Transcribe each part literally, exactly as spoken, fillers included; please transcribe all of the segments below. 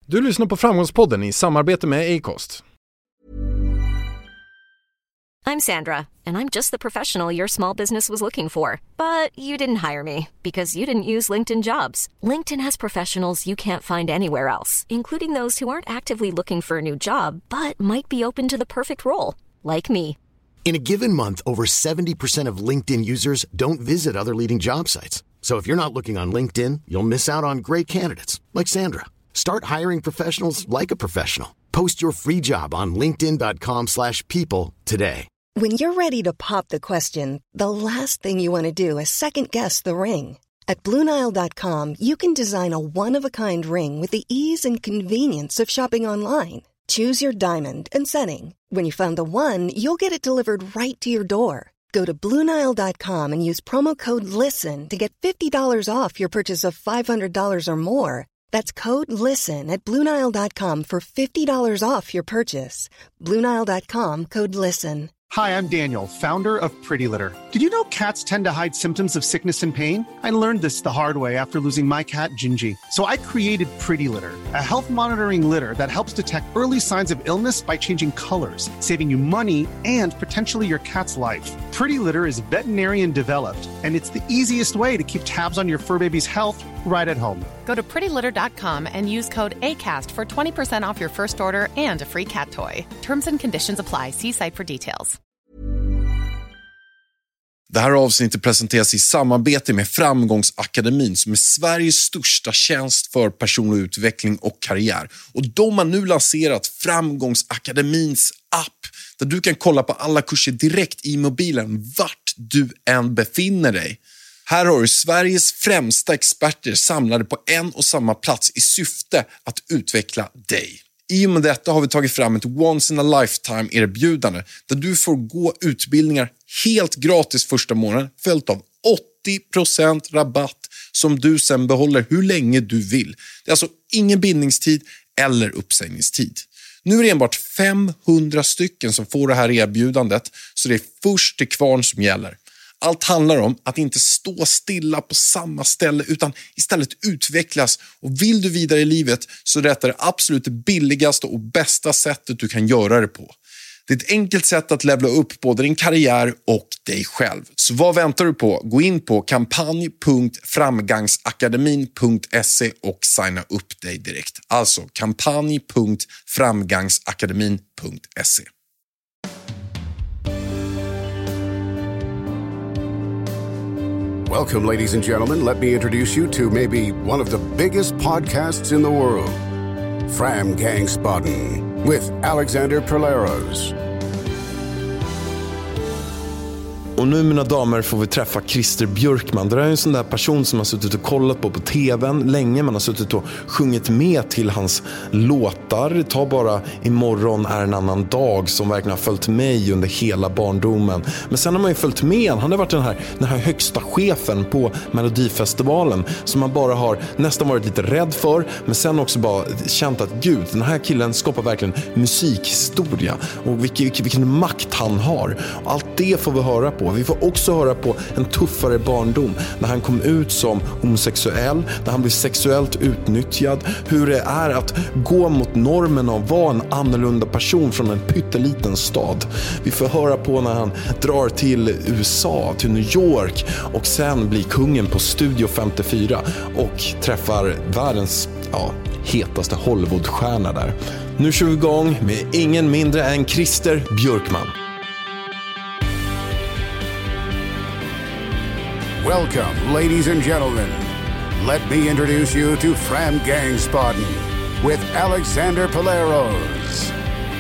Du lyssnar på Framgångspodden i samarbete med Acast. I'm Sandra, and I'm just the professional your small business was looking for. But you didn't hire me because you didn't use LinkedIn Jobs. LinkedIn has professionals you can't find anywhere else, including those who aren't actively looking for a new job, but might be open to the perfect role, like me. In a given month, over seventy percent of LinkedIn users don't visit other leading job sites. So if you're not looking on LinkedIn, you'll miss out on great candidates like Sandra. Start hiring professionals like a professional. Post your free job on linkedin dot com slash people today. When you're ready to pop the question, the last thing you want to do is second-guess the ring. At Blue Nile dot com, you can design a one-of-a-kind ring with the ease and convenience of shopping online. Choose your diamond and setting. When you find the one, you'll get it delivered right to your door. Go to Blue Nile dot com and use promo code LISTEN to get fifty dollars off your purchase of five hundred dollars or more. That's code LISTEN at Blue Nile dot com for fifty dollars off your purchase. Blue Nile dot com, code LISTEN. Hi, I'm Daniel, founder of Pretty Litter. Did you know cats tend to hide symptoms of sickness and pain? I learned this the hard way after losing my cat, Gingy. So I created Pretty Litter, a health monitoring litter that helps detect early signs of illness by changing colors, saving you money and potentially your cat's life. Pretty Litter is veterinarian developed, and it's the easiest way to keep tabs on your fur baby's health right at home. Go to pretty litter dot com and use code ACAST for twenty percent off your first order and a free cat toy. Terms and conditions apply. See site for details. Det här avsnittet presenteras i samarbete med Framgångsakademin som är Sveriges största tjänst för personlig utveckling och karriär. Och de har nu lanserat Framgångsakademins app där du kan kolla på alla kurser direkt i mobilen vart du än befinner dig. Här har du Sveriges främsta experter samlade på en och samma plats i syfte att utveckla dig. I och med detta har vi tagit fram ett once in a lifetime erbjudande där du får gå utbildningar helt gratis första månaden följt av åttio procent rabatt som du sen behåller hur länge du vill. Det är alltså ingen bindningstid eller uppsägningstid. Nu är det enbart femhundra stycken som får det här erbjudandet så det är först till kvarn som gäller. Allt handlar om att inte stå stilla på samma ställe utan istället utvecklas. Och vill du vidare i livet så är detta det absolut det billigaste och bästa sättet du kan göra det på. Det är ett enkelt sätt att levla upp både din karriär och dig själv. Så vad väntar du på? Gå in på kampanj punkt framgangsakademin punkt se och signa upp dig direkt. Alltså kampanj punkt framgangsakademin punkt se. Welcome, ladies and gentlemen. Let me introduce you to maybe one of the biggest podcasts in the world, Framgångsspodden, with Alexander Perleros. Och nu, mina damer, får vi träffa Christer Björkman. Det är en sån där person som har suttit och kollat på på tvn länge. Man har suttit och sjungit med till hans låtar. Ta bara Imorgon är en annan dag som verkligen har följt mig under hela barndomen. Men sen har man ju följt med. Han har varit den här, den här högsta chefen på Melodifestivalen som man bara har nästan varit lite rädd för. Men sen också bara känt att gud, den här killen skapar verkligen musikhistoria. Och vilken, vilken, vilken makt han har. Och allt det får vi höra på. Vi får också höra på en tuffare barndom när han kom ut som homosexuell, när han blev sexuellt utnyttjad, hur det är att gå mot normen och vara en annorlunda person från en pytteliten stad. Vi får höra på när han drar till U S A, till New York och sen blir kungen på Studio femtiofyra och träffar världens ja, hetaste Hollywoodstjärna där. Nu kör vi igång med ingen mindre än Christer Björkman. Welcome, ladies and gentlemen. Let me introduce you to Framgångsspodden with Alexander Perleros.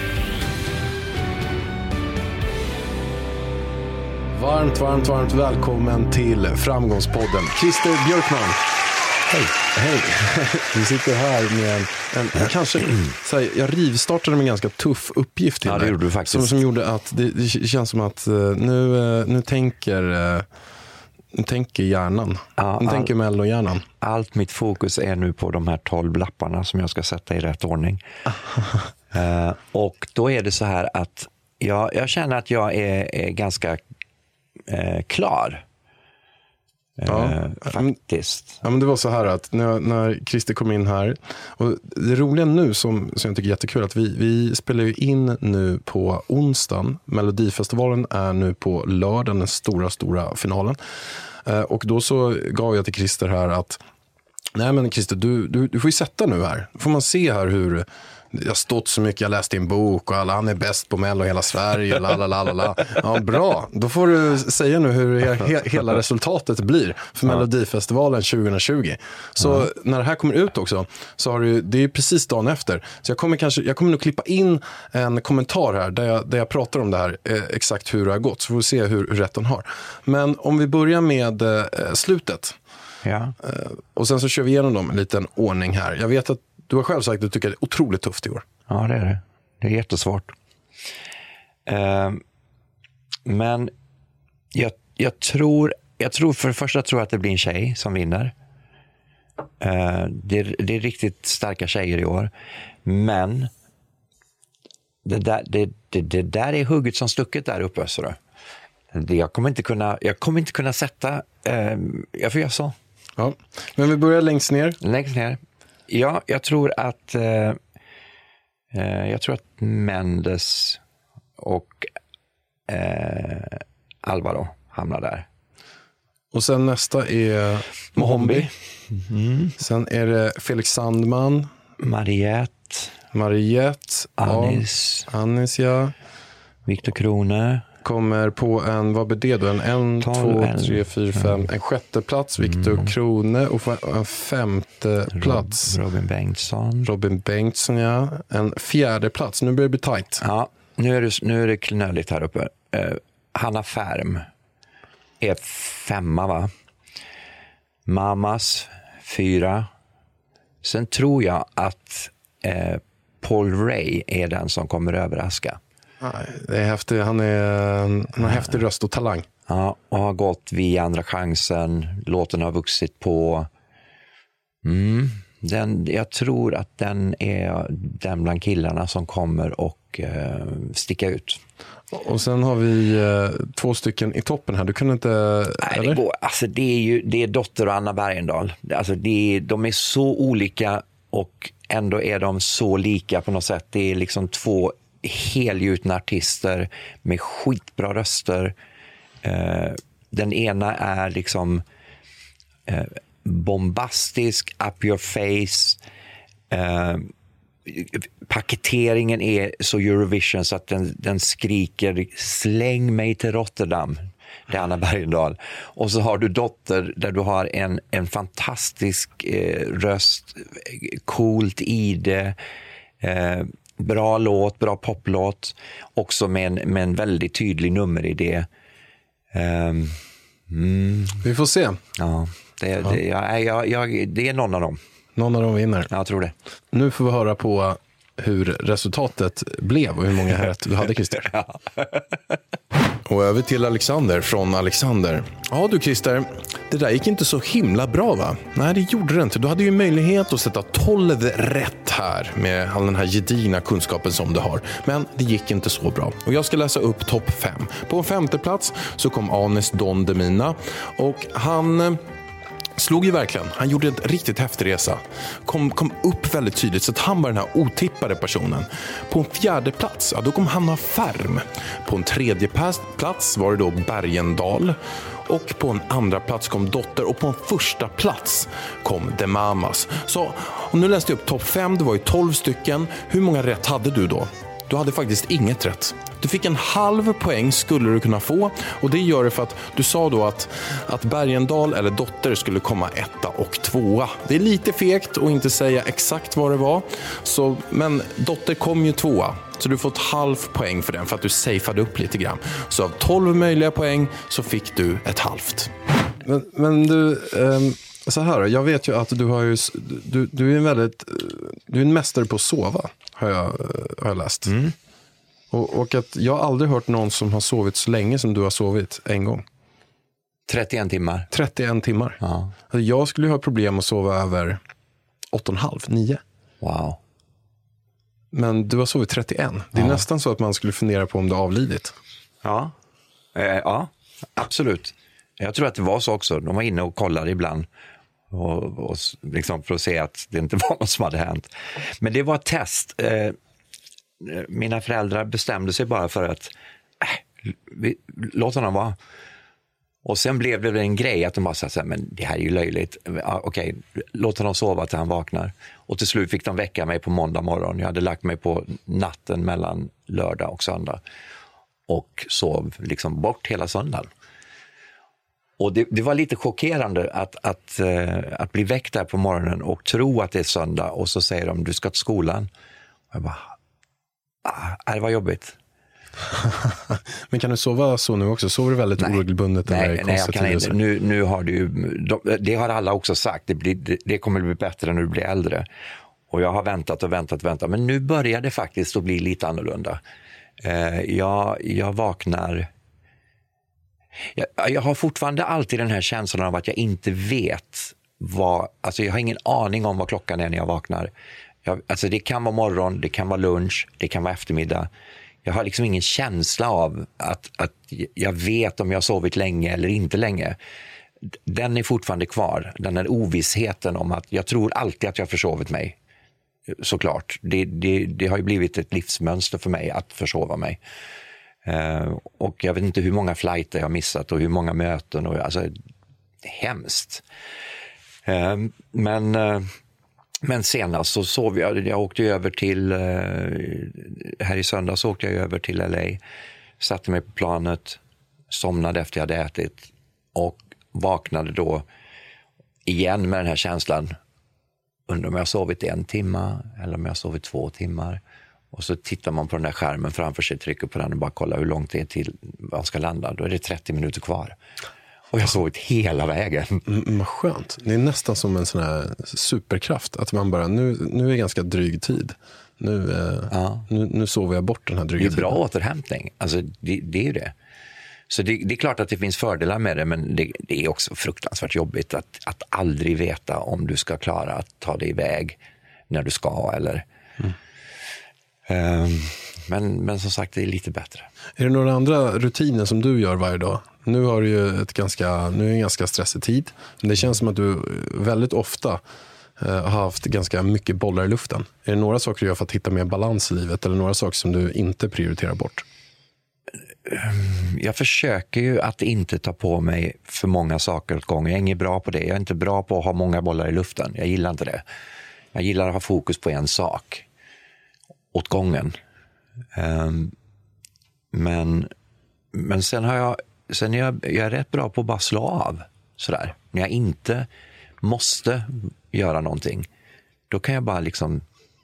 Varmt, varmt, varmt välkommen till Framgångspodden. Christer Björkman. Hej. Hej. Vi sitter här med en, en, en kanske, så här, jag rivstartade med en ganska tuff uppgift till ja, det gjorde du faktiskt. Som, som gjorde att det, det känns som att nu, nu tänker... Nu tänker hjärnan. Ja, nu all, tänker mellohjärnan. Allt mitt fokus är nu på de här tolv lapparna som jag ska sätta i rätt ordning. uh, och då är det så här att jag, jag känner att jag är, är ganska uh, klar. Ja, eh, faktiskt. Ja, men det var så här att när, när Christer kom in här, och det roliga nu som, som jag tycker är jättekul, att vi, vi spelar ju in nu på onsdagen. Melodifestivalen är nu på lördag, den stora, stora finalen. Eh, och då så gav jag till Christer här att nej men Christer, du, du, du får ju sätta nu här. Då får man se här hur jag har stått så mycket, jag läste i en bok och alla, han är bäst på Mello i hela Sverige, lalalala. Ja, bra. Då får du säga nu hur he- hela resultatet blir för ja. Melodifestivalen tjugohundratjugo. Så ja. När det här kommer ut också, så har du, det är precis dagen efter. Så jag kommer kanske, jag kommer nog klippa in en kommentar här där jag, där jag pratar om det här, eh, exakt hur det har gått. Så får vi se hur, hur rätt den har. Men om vi börjar med eh, slutet. Ja. Eh, och sen så kör vi igenom dem en liten ordning här. Jag vet att du har själv sagt att du tycker det är otroligt tufft i år. Ja, det är det. Det är jättesvårt. Uh, men jag, jag tror, jag tror för det första tror jag att det blir en tjej som vinner. Uh, det, är, det är riktigt starka tjejer i år. Men det där, det, det, det där är hugget som stucket där uppe. Så det, jag, kommer inte kunna, jag kommer inte kunna sätta... Uh, jag får göra så. Ja. Men vi börjar längst ner. Längst ner. Ja, jag tror att eh, jag tror att Mendes och eh, Alvaro hamnar där. Och sen nästa är Mohombi. Mm. Sen är det Felix Sandman, Mariette, Mariette, Anis, ja, Anis ja. Victor Krone. Kommer på en, vad blir det då? En, en två, tre, fyra, fem, en sjätte plats, Victor mm. Krone, och en femte plats. Robin Bengtsson. Robin Bengtsson, ja. En fjärde plats. Nu börjar det bli tajt. Ja, nu är det, nu är det knöligt här uppe. Uh, Hanna Färm är femma, va? Mamas fyra. Sen tror jag att uh, Paul Ray är den som kommer överraska. Det är häftigt. Han är en häftig röst och talang. Ja, och har gått via Andra chansen. Låten har vuxit på. Mm, den, jag tror att den är den bland killarna som kommer och eh, sticka ut. Och sen har vi eh, två stycken i toppen här. Du kunde inte... Nej, det går. Alltså, det är ju det är Dotter och Anna Bergendahl. Alltså, det är, de är så olika och ändå är de så lika på något sätt. Det är liksom två helgjutna artister med skitbra röster. Eh, den ena är liksom eh, bombastisk, up your face. Eh, paketeringen är så Eurovision så att den, den skriker släng mig till Rotterdam. Det är Anna Bergendahl. Och så har du Dotter där du har en, en fantastisk eh, röst, coolt i det, eh, bra låt, bra poplåt, också med en, med en väldigt tydlig nummeridé. Um, mm. Vi får se. Ja, det, ja. Det, jag, jag, jag, det är någon av dem. Någon av dem vinner. Jag tror det. Nu får vi höra på hur resultatet blev och hur många rätt du hade, Christer. Ja. Och över till Alexander från Alexander. Ja du Christer, det där gick inte så himla bra va? Nej det gjorde det inte. Du hade ju möjlighet att sätta tolv rätt här med all den här gedigna kunskapen som du har. Men det gick inte så bra. Och jag ska läsa upp topp fem. På en femte plats så kom Anis Don Demina och han... slog ju verkligen. Han gjorde en riktigt häftig resa. Kom, kom upp väldigt tydligt så att han var den här otippade personen. På en fjärde plats, ja, då kom Hanna Färm. På en tredje plats var det då Bergendahl. Och på en andra plats kom Dotter. Och på en första plats kom The Mamas. Så, och nu läste jag upp topp fem. Det var ju tolv stycken. Hur många rätt hade du då? Du hade faktiskt inget rätt. Du fick en halv poäng skulle du kunna få. Och det gör det för att du sa då att, att Bergendahl eller Dotter skulle komma etta och tvåa. Det är lite fegt att inte säga exakt vad det var. Så, men Dotter kom ju tvåa. Så du får ett halvt poäng för den för att du safeade upp lite grann. Så av tolv möjliga poäng så fick du ett halvt. Men, men du... Um... Så här, jag vet ju att du har ju du, du är en väldigt du är en mästare på att sova har jag, har jag läst. Mm. Och, och att jag har aldrig hört någon som har sovit så länge som du har sovit en gång. trettioen timmar. trettioen timmar. Ja. Alltså jag skulle ha problem att sova över åtta och en halv, nio. Wow. Men du har sovit trettioen. Det är ja. nästan så att man skulle fundera på om du har avlidit. Ja. Eh, ja, absolut. Jag tror att det var så också. De var inne och kollade ibland och, och liksom för att se att det inte var något som hade hänt. Men det var ett test. Eh, mina föräldrar bestämde sig bara för att äh, vi, låt honom vara. Och sen blev det en grej att de bara sa så här, men det här är ju löjligt. Ja, okej, låt honom sova till han vaknar. Och till slut fick de väcka mig på måndag morgon. Jag hade lagt mig på natten mellan lördag och söndag. Och sov liksom bort hela söndagen. Och det, det var lite chockerande att, att, uh, att bli väckt där på morgonen och tro att det är söndag. Och så säger de, du ska till skolan. Och jag bara, ah, det var jobbigt. Men kan du sova så nu också? Sover du väldigt oregelbundet? Nej, eller nej jag kan inte. Nu, nu har du ju, det har alla också sagt, det, blir, det, det kommer bli bättre när du blir äldre. Och jag har väntat och väntat och väntat. Men nu börjar det faktiskt att bli lite annorlunda. Uh, jag, jag vaknar... Jag, jag har fortfarande alltid den här känslan av att jag inte vet vad... Alltså jag har ingen aning om vad klockan är när jag vaknar. Jag, alltså det kan vara morgon, det kan vara lunch, det kan vara eftermiddag. Jag har liksom ingen känsla av att, att jag vet om jag har sovit länge eller inte länge. Den är fortfarande kvar. Den här ovissheten om att jag tror alltid att jag har försovit mig. Såklart. Det, det, det har ju blivit ett livsmönster för mig att försova mig. Uh, och jag vet inte hur många flighter jag har missat och hur många möten. Och, alltså, det är hemskt. Uh, men... Uh, Men senast så sov jag, jag åkte över till, här i söndags åkte jag över till L A, satte mig på planet, somnade efter jag hade ätit och vaknade då igen med den här känslan, undrar om jag har sovit en timme eller om jag har sovit två timmar. Och så tittar man på den där skärmen framför sig, trycker på den och bara kollar hur långt det är till man ska landa. Då är det trettio minuter kvar. Och jag har sovit hela vägen. Mm, vad skönt. Det är nästan som en sån här superkraft. Att man bara, nu, nu är ganska dryg tid. Nu, eh, ja. nu, nu sover jag bort den här dryga tiden. Det är bra tiden. Återhämtning. Alltså, det, det är ju det. Så det, det är klart att det finns fördelar med det. Men det, det är också fruktansvärt jobbigt att, att aldrig veta om du ska klara att ta dig iväg när du ska. Eller... Mm. Um, men, men som sagt, det är lite bättre. Är det några andra rutiner som du gör varje dag? Nu har du ju ett ganska, nu är en ganska stressig tid. Men det känns som att du väldigt ofta eh, har haft ganska mycket bollar i luften. Är det några saker du gör för att hitta mer balans i livet? Eller några saker som du inte prioriterar bort? Jag försöker ju att inte ta på mig för många saker åt gången. Jag är inte bra på det. Jag är inte bra på att ha många bollar i luften. Jag gillar inte det. Jag gillar att ha fokus på en sak åt gången. Um, men, men sen har jag sen är jag, jag är rätt bra på att bara slå av sådär. När jag inte måste göra någonting, då kan jag bara liksom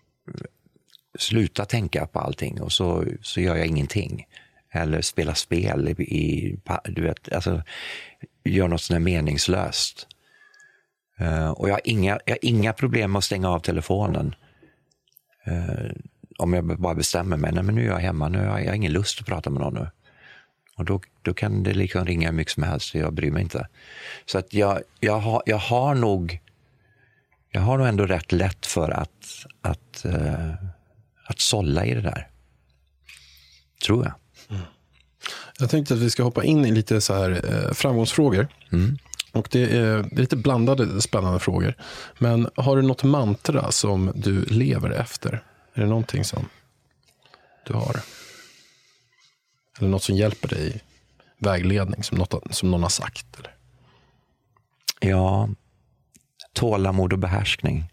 sluta tänka på allting och så, så gör jag ingenting. Eller spela spel i, i du vet, alltså gör något sådär meningslöst. Uh, och jag har, inga, jag har inga problem med att stänga av telefonen. Uh, om jag bara bestämmer mig, nej men nu är jag hemma, nu har jag ingen lust att prata med någon nu. Och då, då kan det liksom ringa mycket som helst, så jag bryr mig inte. Så att jag, jag, har, jag har nog jag har nog ändå rätt lätt för att att, uh, att sålla i det där. Tror jag. Mm. Jag tänkte att vi ska hoppa in i lite så här eh, framgångsfrågor. Mm. Och det är, det är lite blandade spännande frågor. Men har du något mantra som du lever efter? Är det någonting som du har? Eller något som hjälper dig i vägledning som, något, som någon har sagt? Eller? Ja, tålamod och behärskning.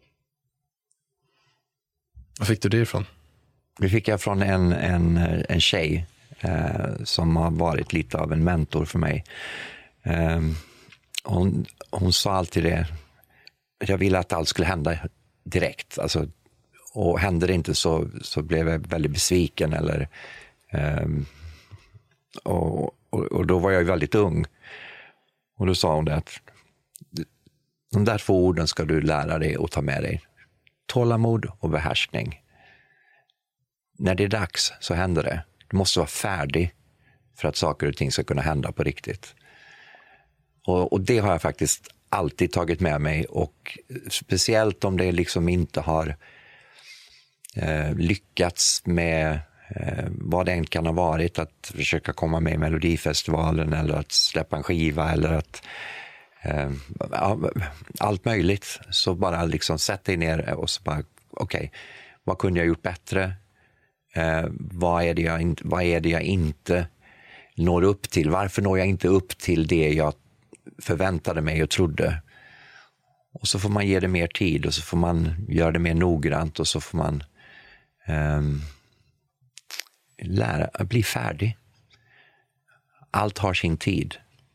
Var fick du det ifrån? Det fick jag från en, en, en tjej eh, som har varit lite av en mentor för mig. Eh, hon, hon sa alltid det. Jag ville att allt skulle hända direkt. Alltså, och hände det inte så, så blev jag väldigt besviken. Eller, eh, och, och, och då var jag ju väldigt ung. Och då sa hon det att de där två orden ska du lära dig och ta med dig. Tålamod och behärskning. När det är dags så händer det. Du måste vara färdig för att saker och ting ska kunna hända på riktigt. Och, och det har jag faktiskt alltid tagit med mig. Och speciellt om det liksom inte har eh, lyckats med eh, vad det än kan ha varit, att försöka komma med i Melodifestivalen eller att släppa en skiva eller att eh, allt möjligt. Så bara liksom sätt dig ner och så bara, okej, okay, vad kunde jag gjort bättre? Eh, vad, är det jag in, vad är det jag inte når upp till? Varför når jag inte upp till det jag förväntade mig och trodde? Och så får man ge det mer tid och så får man göra det mer noggrant och så får man um, lära, bli färdig. Allt har sin tid.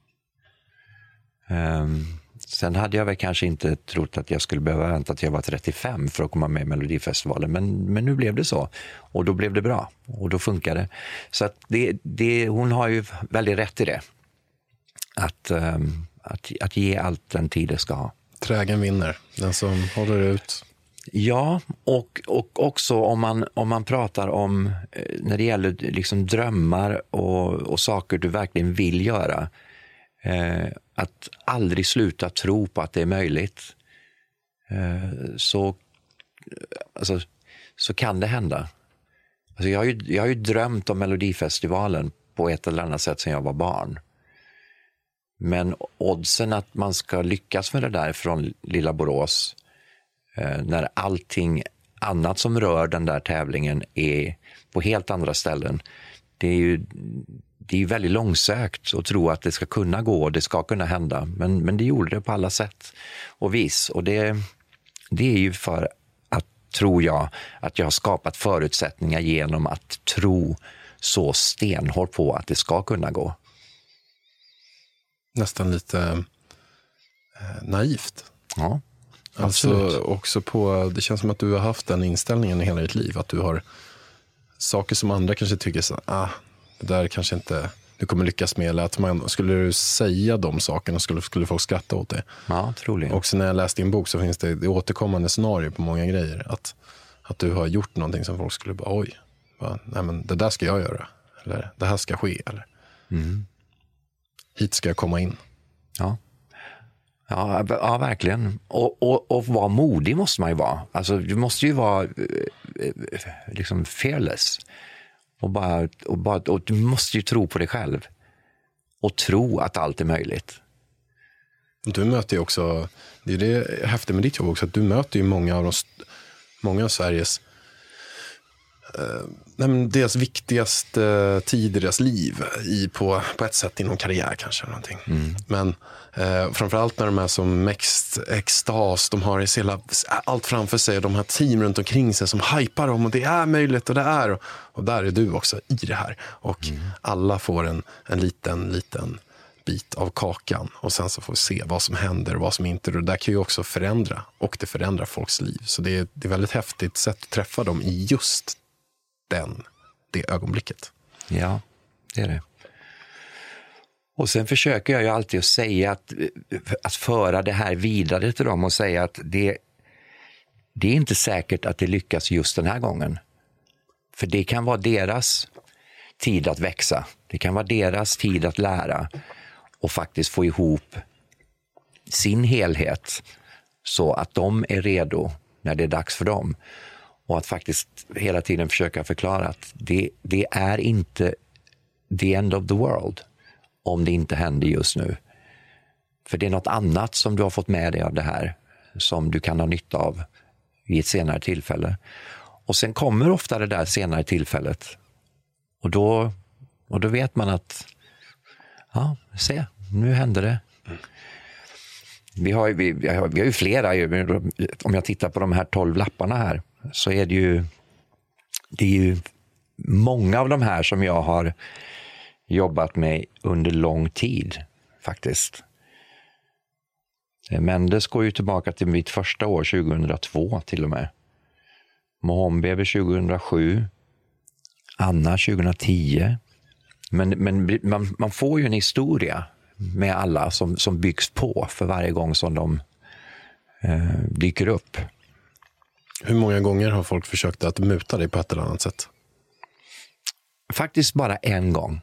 Um, sen hade jag väl kanske inte trott att jag skulle behöva vänta till jag var trettiofem för att komma med i Melodifestivalen. Men, men nu blev det så. Och då blev det bra. Och då funkar det. Så att det, det, hon har ju väldigt rätt i det. Att, um, att, att ge allt den tid det ska ha. Trägen vinner, den som håller ut. Ja, och, och också om man, om man pratar om när det gäller liksom drömmar och, och saker du verkligen vill göra. Eh, att aldrig sluta tro på att det är möjligt. Eh, så, alltså, så kan det hända. Alltså jag, har ju, jag har ju drömt om Melodifestivalen på ett eller annat sätt sedan jag var barn. Men oddsen att man ska lyckas med det där från lilla Borås eh, när allting annat som rör den där tävlingen är på helt andra ställen. Det är ju, det är ju väldigt långsökt att tro att det ska kunna gå och det ska kunna hända. Men, men det gjorde det på alla sätt och vis. Och det, det är ju för att, tror jag, att jag har skapat förutsättningar genom att tro så stenhårt på att det ska kunna gå. Nästan lite eh, naivt. Ja, alltså också på, det känns som att du har haft den inställningen i hela ditt liv. Att du har saker som andra kanske tycker så, ah, det där kanske inte du kommer lyckas med. Eller att man, skulle du säga de sakerna skulle, skulle folk skratta åt det. Ja, troligen. Också när jag läste din bok så finns det, det återkommande scenario på många grejer. Att, att du har gjort någonting som folk skulle bara, oj, va, nej men det där ska jag göra. Eller det här ska ske. Eller mm. hit ska jag komma in. Ja, ja, ja verkligen. Och, och, och vara modig måste man ju vara. Alltså, du måste ju vara liksom fearless. Och, bara, och, bara, och du måste ju tro på dig själv. Och tro att allt är möjligt. Du möter ju också, det är det häftigt med ditt jobb också, att du möter ju många av, de, många av Sveriges eh, nej men deras viktigaste tid i deras liv i, på, på ett sätt inom karriär kanske någonting. Mm. Men eh, framförallt när de är som mest extas, de har hela, allt framför sig, de har team runt omkring sig som hypar dem och det är möjligt och det är och, och där är du också i det här och mm. alla får en, en liten liten bit av kakan och sen så får vi se vad som händer och vad som inte, och det där kan ju också förändra och det förändrar folks liv, så det är, det är väldigt häftigt sätt att träffa dem i just den, det ögonblicket. Ja, det är det. Och sen försöker jag ju alltid att säga att, att föra det här vidare till dem och säga att det, det är inte säkert att det lyckas just den här gången. För det kan vara deras tid att växa. Det kan vara deras tid att lära och faktiskt få ihop sin helhet så att de är redo när det är dags för dem. Och att faktiskt hela tiden försöka förklara att det, det är inte the end of the world om det inte händer just nu. För det är något annat som du har fått med dig av det här som du kan ha nytta av vid ett senare tillfälle. Och sen kommer ofta det där senare tillfället. Och då, och då vet man att ja, se, nu händer det. Vi har, vi, vi har, vi har ju flera, om jag tittar på de här tolv lapparna här så är det ju det är ju många av de här som jag har jobbat med under lång tid faktiskt. Mendes går ju tillbaka till mitt första år tjugohundratvå till och med. Mohombi tjugohundrasju, Anna tjugohundratio. Men, men man, man får ju en historia med alla som, som byggs på för varje gång som de eh, dyker upp. Hur många gånger har folk försökt att muta dig på ett eller annat sätt? Faktiskt bara en gång.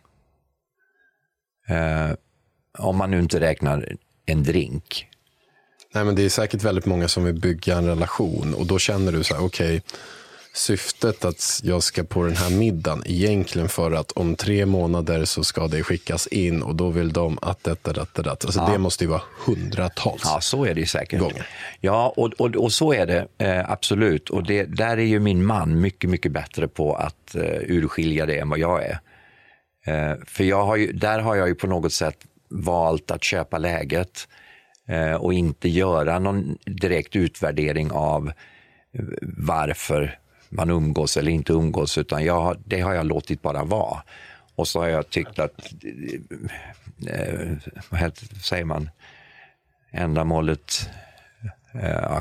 Eh, om man nu inte räknar en drink. Nej, men det är säkert väldigt många som vill bygga en relation och då känner du så här, okej, okay, syftet att jag ska på den här middagen egentligen för att om tre månader så ska det skickas in och då vill de att detta, detta, detta. Alltså ja. Det måste ju vara hundratals. Ja, så är det ju säkert. Gånger. Ja, och, och, och så är det eh, absolut. Och det, där är ju min man mycket, mycket bättre på att eh, urskilja det än vad jag är. Eh, för jag har ju, där har jag ju på något sätt valt att köpa läget eh, och inte göra någon direkt utvärdering av varför man umgås eller inte umgås, utan jag, det har jag låtit bara vara. Och så har jag tyckt att eh, vad säger man, ändamålet eh,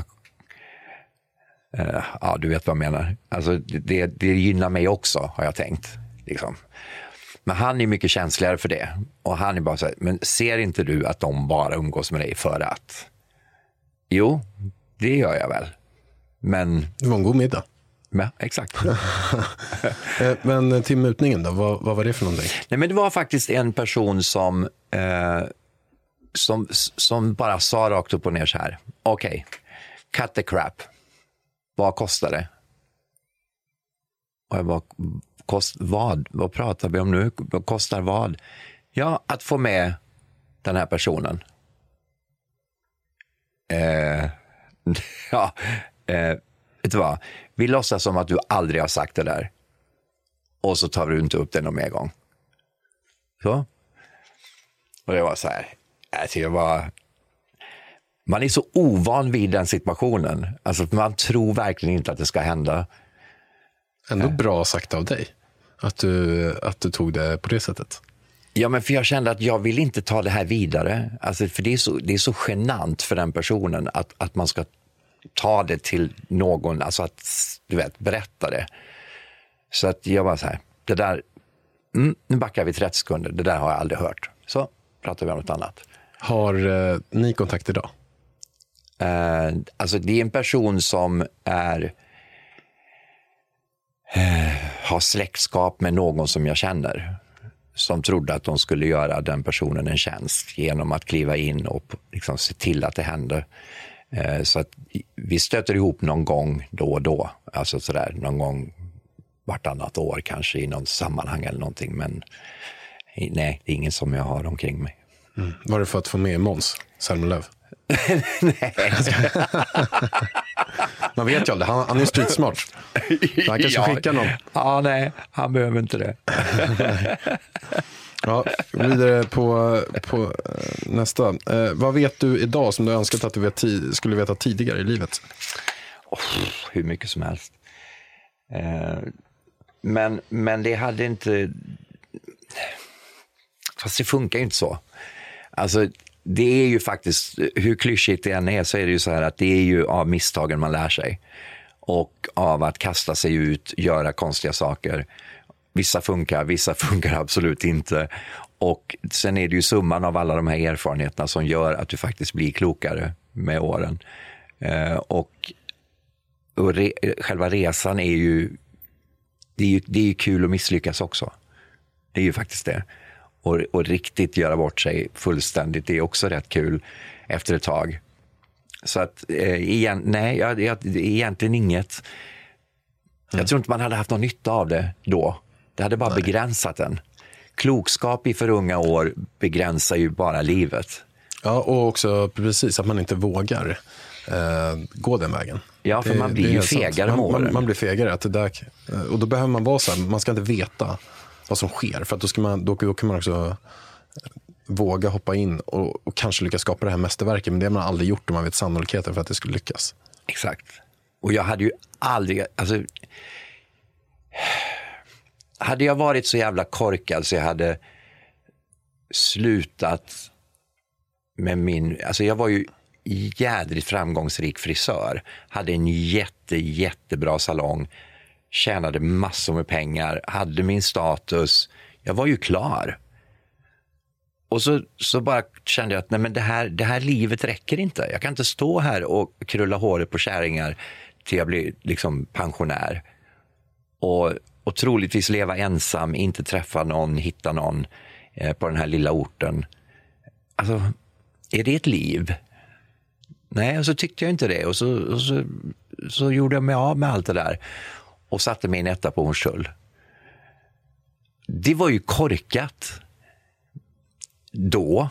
eh, ja, du vet vad jag menar. Alltså det, det gynnar mig också, har jag tänkt liksom. Men han är mycket känsligare för det. Och han är bara så här, men ser inte du att de bara umgås med dig för att? Jo, det gör jag väl. Men... Det var en god middag. Ja, exakt. Men till mutningen då, vad, vad var det för någonting? Nej, men det var faktiskt en person som, eh, som, som bara sa rakt upp och ner så här. Okej, okay, cut the crap. Vad kostar det? Och jag bara, kost, vad? Vad pratar vi om nu? Vad kostar vad? Ja, att få med den här personen. Eh, ja, eh, vet du vad? Vi låtsas som att du aldrig har sagt det där. Och så tar du inte upp det någon mer gång. Så. Och det var så här. Alltså jag var... Man är så ovan vid den situationen. Alltså man tror verkligen inte att det ska hända. Ändå bra sagt av dig. Att du, att du tog det på det sättet. Ja, men för jag kände att jag vill inte ta det här vidare. Alltså för det är så, det är så genant för den personen att, att man ska ta det till någon, alltså att du vet, berätta det. Så att jag var så här, det där, mm, nu backar vi trettio sekunder, det där har jag aldrig hört. Så pratar vi om något annat. Har eh, ni kontakt idag? Eh, alltså det är en person som är eh, har släktskap med någon som jag känner. Som trodde att de skulle göra den personen en tjänst genom att kliva in och liksom se till att det händer. Så att vi stöter ihop någon gång då och då. Alltså sådär, någon gång vartannat år kanske i någon sammanhang eller någonting. Men nej, det är ingen som jag har omkring mig. Mm. Var det för att få med Måns Zelmerlöw? Nej. Man vet ju aldrig, han, han är streetsmart. Han kanske ja. skickar någon. Ja, nej, han behöver inte det. Ja, vidare på, på nästa. Eh, vad vet du idag som du önskat att du vet tid, skulle veta tidigare i livet? Oh, hur mycket som helst. Eh, men, men det hade inte... Fast det funkar ju inte så. Alltså, det är ju faktiskt, hur klyschigt det än är, så är det ju så här att det är ju av misstagen man lär sig. Och av att kasta sig ut, göra konstiga saker. Vissa funkar, vissa funkar absolut inte. Och sen är det ju summan av alla de här erfarenheterna som gör att du faktiskt blir klokare med åren. Eh, och och re, själva resan är ju det, är ju... det är ju kul att misslyckas också. Det är ju faktiskt det. Och, och riktigt göra bort sig fullständigt, det är också rätt kul efter ett tag. Så att, eh, igen, nej, jag, jag, egentligen inget. Mm. Jag tror inte man hade haft någon nytta av det då. Det hade bara nej. begränsat den. Klokskap i för unga år begränsar ju bara livet. Ja, och också precis att man inte vågar eh, gå den vägen. Ja, för det, man blir ju fegare man, man, man blir fegare. Att det där, och då behöver man vara så här, man ska inte veta vad som sker. För att då, ska man, då, då kan man också våga hoppa in och, och kanske lyckas skapa det här mästerverket. Men det har man aldrig gjort om man vet sannolikheten för att det skulle lyckas. Exakt. Och jag hade ju aldrig... Alltså, hade jag varit så jävla korkad så jag hade slutat med min... Alltså jag var ju jädrigt framgångsrik frisör. Hade en jätte, jättebra salong. Tjänade massor med pengar. Hade min status. Jag var ju klar. Och så, så bara kände jag att nej, men det, här, det här livet räcker inte. Jag kan inte stå här och krulla håret på kärringar till jag blir liksom pensionär. Och, och troligtvis leva ensam, inte träffa någon, hitta någon eh, på den här lilla orten. Alltså, är det ett liv? Nej, och så tyckte jag inte det. Och så, och så, så gjorde jag mig av med allt det där. och satte mig i en etta på Hornstull. Det var ju korkat då.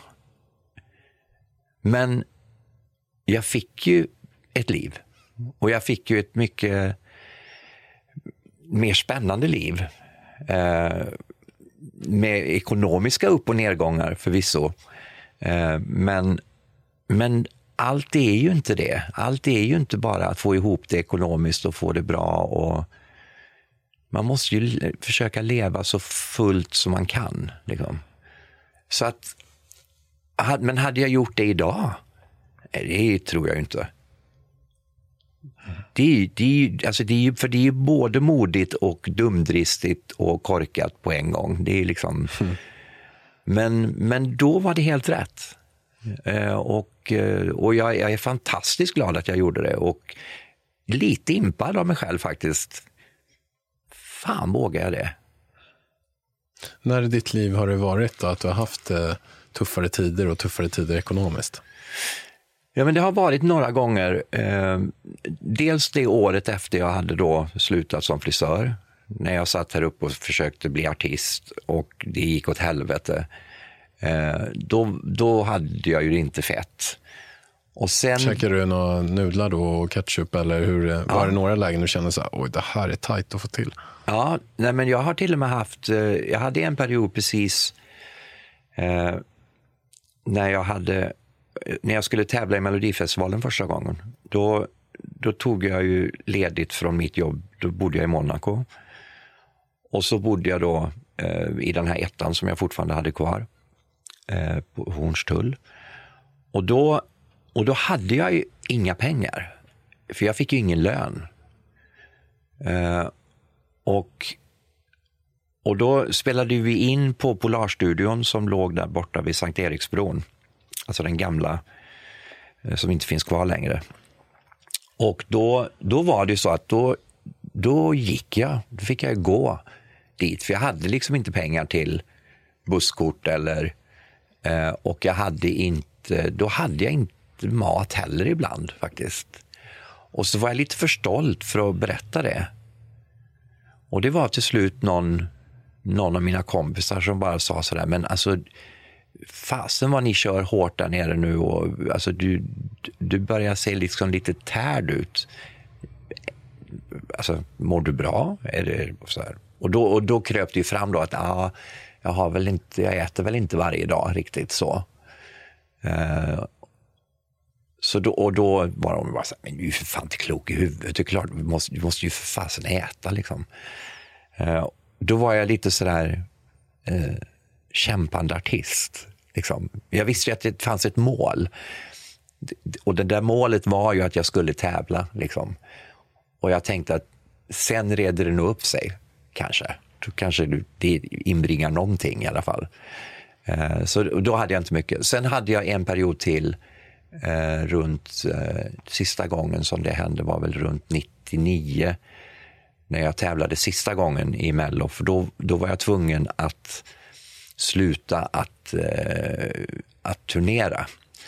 Men jag fick ju ett liv. Och jag fick ju ett mycket mer spännande liv. Eh, med ekonomiska upp- och nedgångar förvisso. Eh, men, men allt är ju inte det. Allt är ju inte bara att få ihop det ekonomiskt och få det bra. Och man måste ju försöka leva så fullt som man kan. Liksom. Så att, men hade jag gjort det idag? Det tror jag inte. Det är, det är, alltså det är, för det är både modigt och dumdristigt och korkat på en gång. Det är liksom, mm. men, men då var det helt rätt. Eh, och och jag, jag är fantastiskt glad att jag gjorde det. Och lite impad av mig själv faktiskt. Fan, vågar jag det? När i ditt liv har det varit då att du har haft eh, tuffare tider och tuffare tider ekonomiskt? Ja, men det har varit några gånger. Eh, dels det året efter jag hade då slutat som frisör. När jag satt här uppe och försökte bli artist och det gick åt helvete. Eh, då, då hade jag ju inte fett. Och sen... Käkade du några nudlar då och ketchup eller hur, ja. Var det några lägen du kände så här, oj det här är tajt att få till? Ja, nej, men jag har till och med haft, eh, jag hade en period precis eh, när jag hade när jag skulle tävla i Melodifestivalen första gången, då, då tog jag ju ledigt från mitt jobb. Då bodde jag i Monaco. Och så bodde jag då eh, i den här ettan som jag fortfarande hade kvar. Eh, på Hornstull. Och då, och då hade jag ju inga pengar. För jag fick ju ingen lön. Eh, och, och då spelade vi in på Polarstudion som låg där borta vid Sankt Eriksbron. Alltså den gamla som inte finns kvar längre. Och då, då var det så att då, då gick jag, då fick jag gå dit. För jag hade liksom inte pengar till busskort eller, eh, och jag hade inte, då hade jag inte mat heller ibland faktiskt. Och så var jag lite för stolt för att berätta det. Och det var till slut någon, någon av mina kompisar som bara sa sådär, men alltså fasen vad ni kör hårt där nere nu och alltså du, du börjar se liksom lite tärd ut. Alltså, mår du bra? Är det så här? Och då, och då kröp det ju fram då att ah, jag har väl inte, jag äter väl inte varje dag riktigt så. Uh, så då, och då var de bara så här, men du är för fan inte klok i huvudet. Det är klart, du måste, du måste ju för fasen äta liksom. Uh, då var jag lite sådär uh, kämpande artist. Liksom. Jag visste ju att det fanns ett mål. Och det där målet var ju att jag skulle tävla. Liksom. Och jag tänkte att sen reder det nog upp sig. Kanske. Då kanske det inbringar någonting i alla fall. Uh, så då hade jag inte mycket. Sen hade jag en period till uh, runt uh, sista gången som det hände var väl runt nittionio. När jag tävlade sista gången i Mello. För då, då var jag tvungen att sluta att, eh, att turnera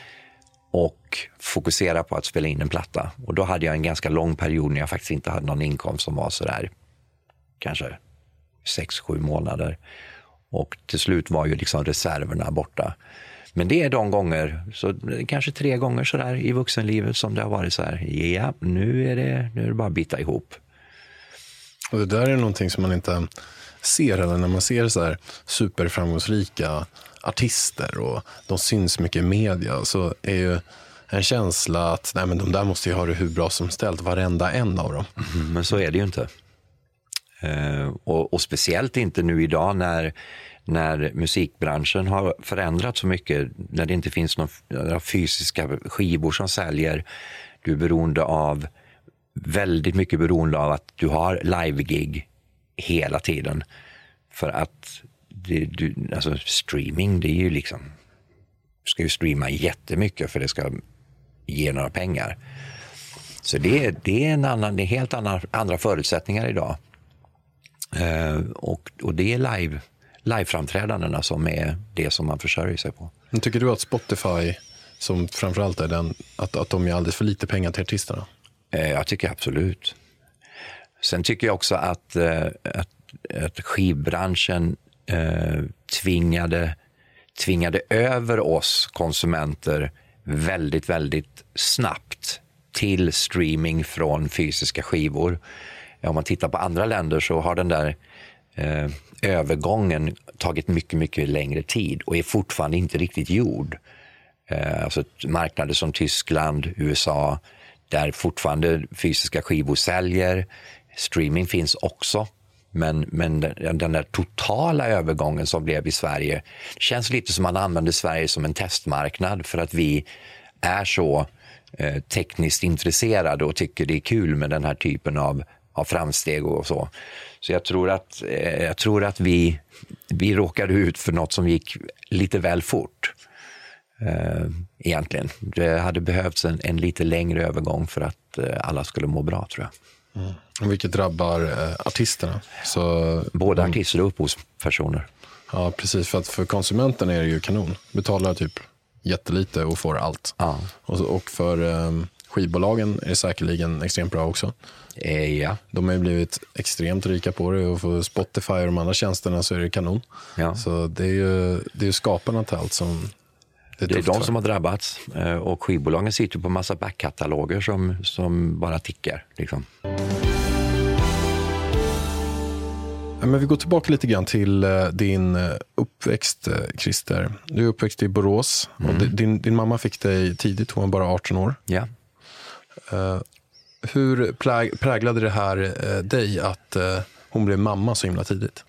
och fokusera på att spela in en platta. Och då hade jag en ganska lång period när jag faktiskt inte hade någon inkomst som var så där kanske sex, sju månader. Och till slut var ju liksom reserverna borta. Men det är de gånger, så kanske tre gånger så där i vuxenlivet som det har varit så här, ja, nu är det, nu är det bara att bita ihop. Och det där är någonting som man inte ser, eller när man ser så här superframgångsrika artister och de syns mycket i media, så är ju en känsla att nej, men de där måste ju ha det hur bra som ställt, varenda en av dem. Mm, men så är det ju inte. Uh, och, och speciellt inte nu idag när, när musikbranschen har förändrats så mycket, när det inte finns några fysiska skivor som säljer. Du är beroende av, väldigt mycket beroende av att du har live-gig hela tiden. För att det, du, alltså streaming, det är ju liksom, du ska ju streama jättemycket för det ska ge några pengar. Så det, det är en annan, det är helt annan, andra förutsättningar idag. Uh, och, och det är live, live-framträdandena som är det som man försörjer sig på. Men tycker du att Spotify, som framförallt är den, att, att de ger alldeles för lite pengar till artisterna? Uh, jag tycker absolut. Sen tycker jag också att, eh, att, att skivbranschen eh, tvingade, tvingade över oss konsumenter väldigt, väldigt snabbt till streaming från fysiska skivor. Om man tittar på andra länder så har den där eh, övergången tagit mycket, mycket längre tid och är fortfarande inte riktigt gjord. Eh, alltså marknader som Tyskland, U S A, där fortfarande fysiska skivor säljer. Streaming finns också, men, men den, den där totala övergången som blev i Sverige känns lite som man använder Sverige som en testmarknad för att vi är så eh, tekniskt intresserade och tycker det är kul med den här typen av, av framsteg och så. Så jag tror att, eh, jag tror att vi, vi råkade ut för något som gick lite väl fort. Eh, egentligen. Det hade behövts en, en lite längre övergång för att eh, alla skulle må bra, tror jag. Mm. Vilket drabbar eh, artisterna. Så, Både mm. artister och upphovspersoner. Ja, precis. För att för konsumenten är det ju kanon. Betalar typ jättelite och får allt. Ja. Och, och för eh, skivbolagen är det säkerligen extremt bra också. Eh, ja. De har ju blivit extremt rika på det och för Spotify och de andra tjänsterna så är det kanon. Ja. Så det är ju, det är ju skaparna till allt som det är, det är de för. Som har drabbats och skivbolagen sitter på massa backkataloger som, som bara tickar. Liksom. Men vi går tillbaka lite grann till din uppväxt, Christer. Du är uppväxt i Borås. Mm. Och din, din mamma fick dig tidigt, hon var bara arton år. Ja. Uh, hur präglade det här uh, dig att uh, hon blev mamma så himla tidigt?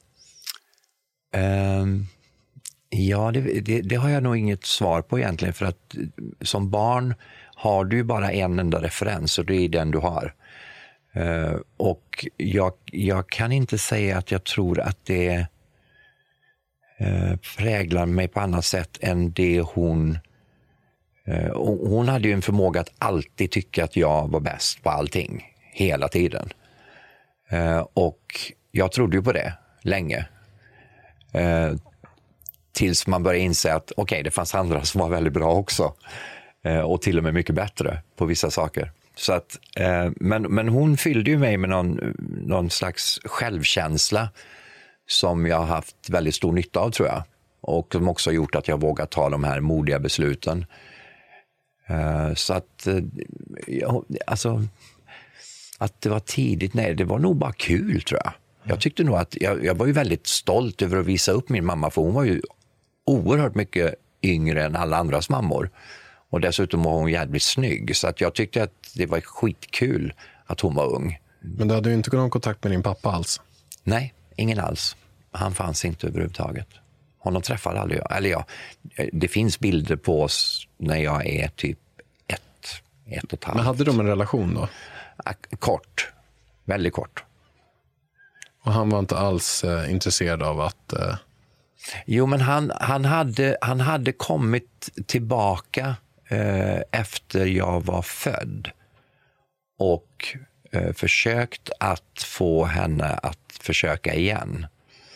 Um, ja, det, det, det har jag nog inget svar på egentligen. För att som barn har du bara en enda referens och det är den du har. Uh, och jag, jag kan inte säga att jag tror att det uh, präglar mig på annat sätt än det hon... Uh, hon hade ju en förmåga att alltid tycka att jag var bäst på allting, hela tiden. Uh, och jag trodde ju på det länge. Uh, tills man började inse att okej, okay, det fanns andra som var väldigt bra också. Uh, och till och med mycket bättre på vissa saker. Så att, eh, men, men hon fyllde ju mig med någon, någon slags självkänsla som jag har haft väldigt stor nytta av, tror jag. Och som också har gjort att jag vågar ta de här modiga besluten. Eh, så att, eh, jag, alltså, att det var tidigt, nej, det var nog bara kul, tror jag. Jag tyckte nog att, jag, jag var ju väldigt stolt över att visa upp min mamma, för hon var ju oerhört mycket yngre än alla andras mammor. Och dessutom var hon jävligt snygg. Så att jag tyckte att det var skitkul att hon var ung. Men du hade ju inte kunnat ha kontakt med din pappa alls? Nej, ingen alls. Han fanns inte överhuvudtaget. Honom träffade aldrig jag. Eller ja, det finns bilder på oss när jag är typ ett, ett och ett halvt. Men hade de en relation då? Kort. Väldigt kort. Och han var inte alls eh, intresserad av att... Eh... Jo, men han, han, hade, han hade kommit tillbaka eh, efter jag var född och eh, försökt att få henne att försöka igen.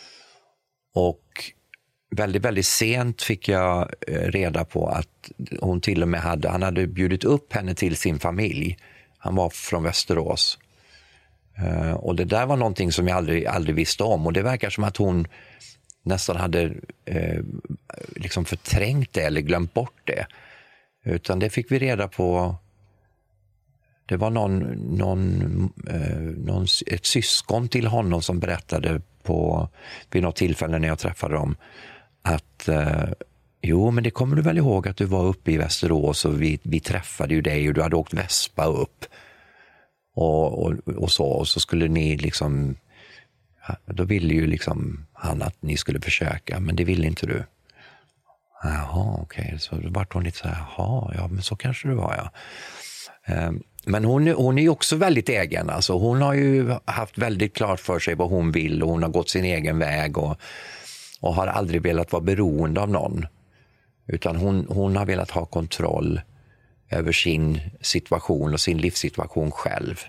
Och väldigt, väldigt sent fick jag eh, reda på att hon till och med hade, han hade bjudit upp henne till sin familj. Han var från Västerås. Eh, och det där var någonting som jag aldrig, aldrig visste om. Och det verkar som att hon nästan hade eh, liksom förträngt det eller glömt bort det. Utan det fick vi reda på. Det var någon, någon, eh, någon, ett syskon till honom som berättade på, vid något tillfälle när jag träffade dem att eh, jo, men det kommer du väl ihåg att du var uppe i Västerås och vi, vi träffade ju dig och du hade åkt Vespa upp och, och, och så och så skulle ni liksom, då ville ju liksom han att ni skulle försöka, men det ville inte du. Jaha, okej. Okay. Så då vart hon lite så här, jaha, ja, men så kanske det var, ja. Um, men hon, hon är ju också väldigt egen. Alltså, hon har ju haft väldigt klart för sig vad hon vill och hon har gått sin egen väg och, och har aldrig velat vara beroende av någon. Utan hon, hon har velat ha kontroll över sin situation och sin livssituation själv.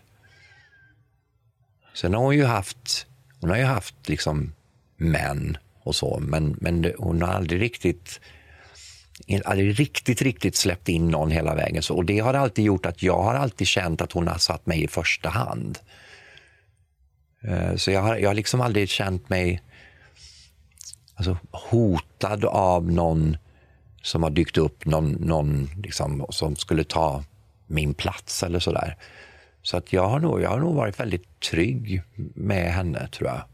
Sen har hon ju haft, hon har ju haft liksom män och så, men, men hon har aldrig riktigt aldrig riktigt, riktigt släppt in någon hela vägen. Så, och det har alltid gjort att jag har alltid känt att hon har satt mig i första hand. Så jag har, jag har liksom aldrig känt mig alltså, hotad av någon som har dykt upp, någon, någon liksom, som skulle ta min plats eller sådär. Så att jag har nog, jag har nog varit väldigt trygg med henne, tror jag.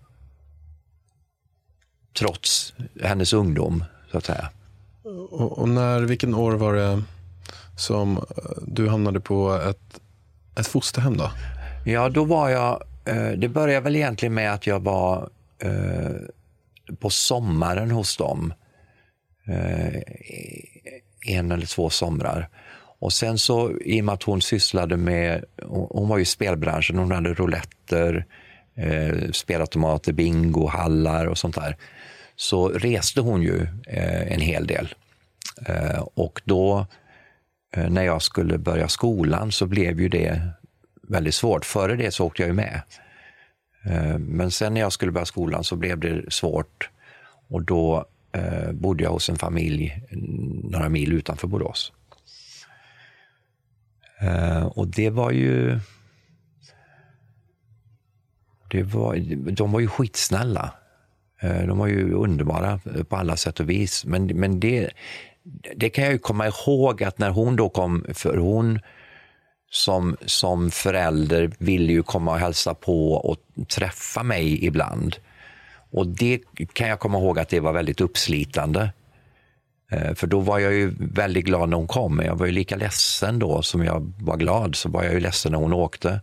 Trots hennes ungdom, så att säga. Och, och när, vilken år var det som du hamnade på ett, ett fosterhem då? Ja, då var jag, det började väl egentligen med att jag var eh, på sommaren hos dem. Eh, en eller två somrar. Och sen så, i och med att hon sysslade med, hon var ju i spelbranschen, hon hade rouletter, eh, spelautomater, bingo, hallar och sånt där. Så reste hon ju eh, en hel del. Eh, och då, eh, när jag skulle börja skolan så blev ju det väldigt svårt. Före det så åkte jag ju med. Eh, men sen när jag skulle börja skolan så blev det svårt. Och då eh, bodde jag hos en familj några mil utanför Borås. Uh, och det var ju det var, de var ju skitsnälla. Uh, de var ju underbara på alla sätt och vis. Men, men det, det kan jag ju komma ihåg att när hon då kom, för hon som, som förälder ville ju komma och hälsa på och träffa mig ibland. Och det kan jag komma ihåg att det var väldigt uppslitande. För då var jag ju väldigt glad när hon kom. Jag var ju lika ledsen då som jag var glad, så var jag ju ledsen när hon åkte.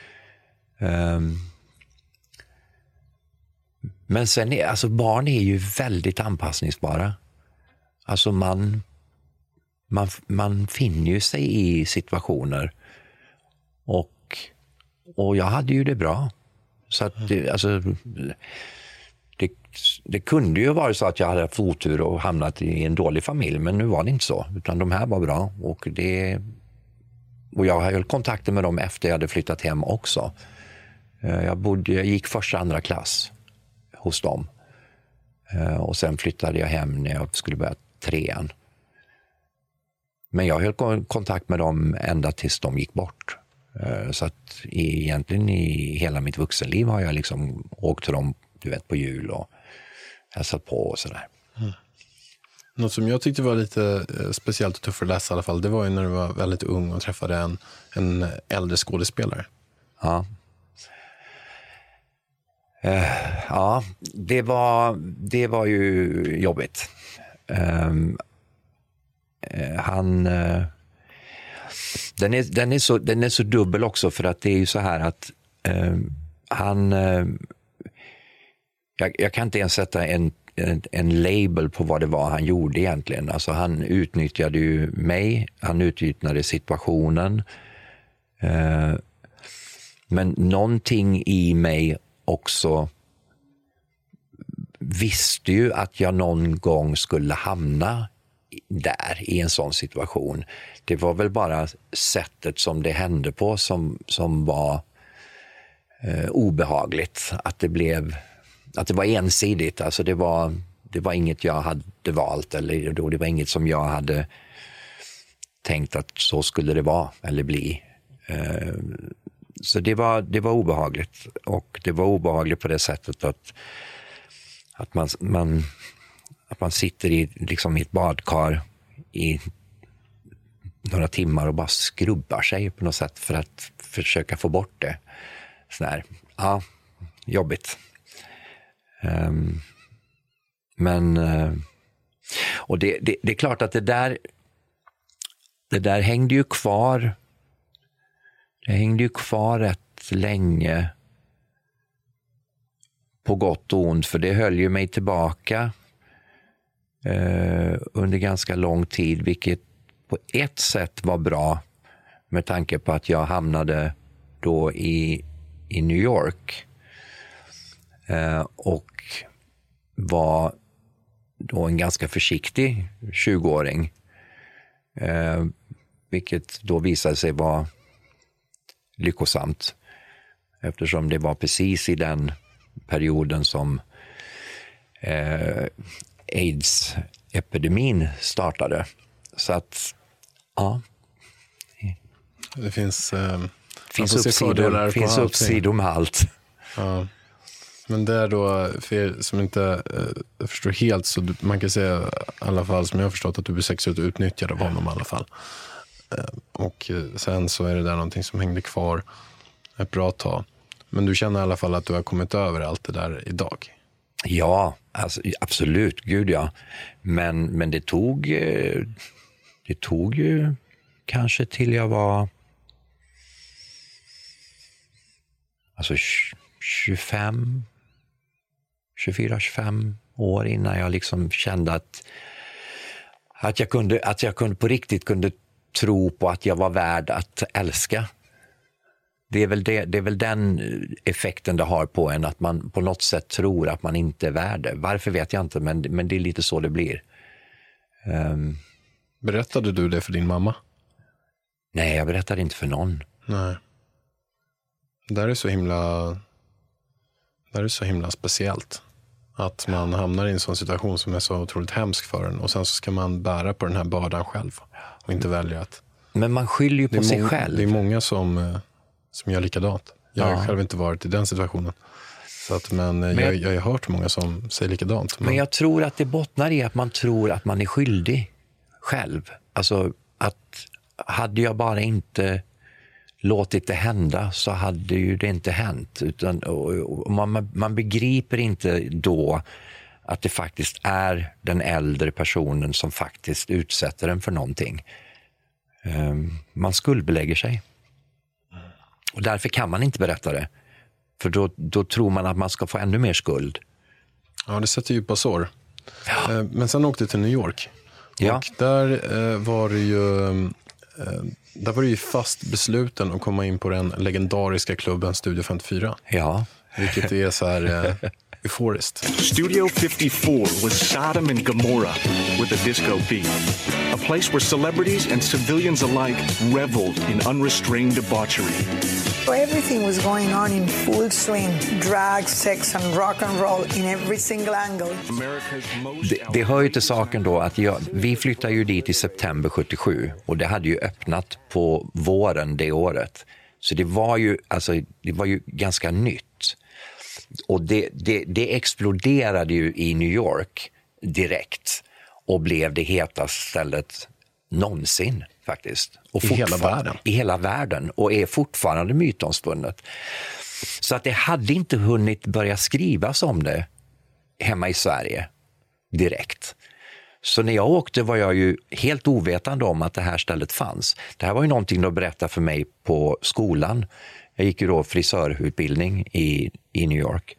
Men sen är, alltså barn är ju väldigt anpassningsbara. Alltså man, man, man finner ju sig i situationer. Och, och jag hade ju det bra. Så att det, alltså... Det, det kunde ju vara så att jag hade haft otur och hamnat i en dålig familj, men nu var det inte så, utan de här var bra. Och, det, och jag höll kontakter med dem efter jag hade flyttat hem också. Jag, bodde, jag gick första andra klass hos dem. Och sen flyttade jag hem när jag skulle börja trean. Men jag höll kontakt med dem ända tills de gick bort. Så att egentligen i hela mitt vuxenliv har jag liksom åkt till dem, du vet, på jul och hälsat på och sådär. Mm. Något som jag tyckte var lite speciellt och tufft att läsa i alla fall, det var ju när du var väldigt ung och träffade en, en äldre skådespelare. Ja. Uh, ja, det var, det var ju jobbigt. Um, uh, han... Uh, den, är, den, är så, den är så dubbel också, för att det är ju så här att uh, han... Uh, Jag, jag kan inte ens sätta en, en, en label på vad det var han gjorde egentligen. Alltså han utnyttjade ju mig, han utnyttjade situationen. Eh, men någonting i mig också visste ju att jag någon gång skulle hamna där i en sån situation. Det var väl bara sättet som det hände på som, som var eh, obehagligt. Att det blev... Att det var ensidigt, alltså det var, det var inget jag hade valt, eller då det var inget som jag hade tänkt att så skulle det vara eller bli. Så det var, det var obehagligt, och det var obehagligt på det sättet att, att, man, man, att man sitter i, liksom i ett badkar i några timmar och bara skrubbar sig på något sätt för att försöka få bort det. Sådär, ja, jobbigt. Um, men uh, och det, det, det är klart att det där det där hängde ju kvar det hängde ju kvar rätt länge, på gott och ont, för det höll ju mig tillbaka uh, under ganska lång tid, vilket på ett sätt var bra med tanke på att jag hamnade då i, i New York. Uh, och var då en ganska försiktig tjugoåring. Uh, vilket då visade sig vara lyckosamt. Eftersom det var precis i den perioden som uh, AIDS-epidemin startade. Så att, ja. Det finns, uh, finns uppsidor, finns uppsidor med allt. Ja. Men det är då, för er som inte eh, förstår helt, så du, man kan säga i alla fall som jag har förstått att du blir sexuellt utnyttjad av honom i alla fall. Eh, och eh, sen så är det där någonting som hängde kvar ett bra tag. Men du känner i alla fall att du har kommit över allt det där idag? Ja, alltså, absolut, gud ja. Men, men det tog eh, det tog ju kanske till jag var alltså tjugofem, tjugofyra, tjugofem år innan jag liksom kände att, att, jag kunde, att jag kunde på riktigt kunde tro på att jag var värd att älska. Det är väl, det, det är väl den effekten det har på en, att man på något sätt tror att man inte är värd det. Varför vet jag inte, men, men det är lite så det blir. Um, Berättade du det för din mamma? Nej, jag berättade inte för någon. Nej. Det är så himla det är så himla speciellt att man hamnar i en sån situation som är så otroligt hemsk för en, och sen så ska man bära på den här bördan själv och inte välja att... Men man skyller ju på sig må- själv. Det är många som, som gör likadant. Jag Ja. har själv inte varit i den situationen. Så att, men men jag, jag har hört många som säger likadant. Men, men jag tror att det bottnar i att man tror att man är skyldig själv. Alltså att hade jag bara inte låtit det hända så hade ju det inte hänt. Utan, och, och man, man begriper inte då att det faktiskt är den äldre personen som faktiskt utsätter en för någonting. Um, man skuldbelägger sig. Och därför kan man inte berätta det. För då, då tror man att man ska få ännu mer skuld. Ja, det sätter djupa sår. Ja. Eh, Men sen åkte du till New York. Ja. Och där eh, var det ju eh, där var det ju fast besluten att komma in på den legendariska klubben Studio femtiofyra. Ja. Vilket är så här eh, euforiskt. Studio fifty-four was Sodom and Gomorrah with a disco beat. A place where celebrities and civilians alike reveled in unrestrained debauchery. Everything was going on in full swing. Drag, sex and rock and roll in every single angle. Det, det hör ju till saken då att jag, vi flyttade ju dit i september sjuttiosju och det hade ju öppnat på våren det året. Så det var ju, alltså, det var ju ganska nytt. Och det, det, det exploderade ju i New York direkt och blev det hetaste stället någonsin faktiskt. Och I hela världen. I hela världen och är fortfarande mytomspunnet. Så att det hade inte hunnit börja skrivas om det hemma i Sverige direkt. Så när jag åkte var jag ju helt ovetande om att det här stället fanns. Det här var ju någonting de berättade för mig på skolan. Jag gick ju då frisörutbildning i, i New York.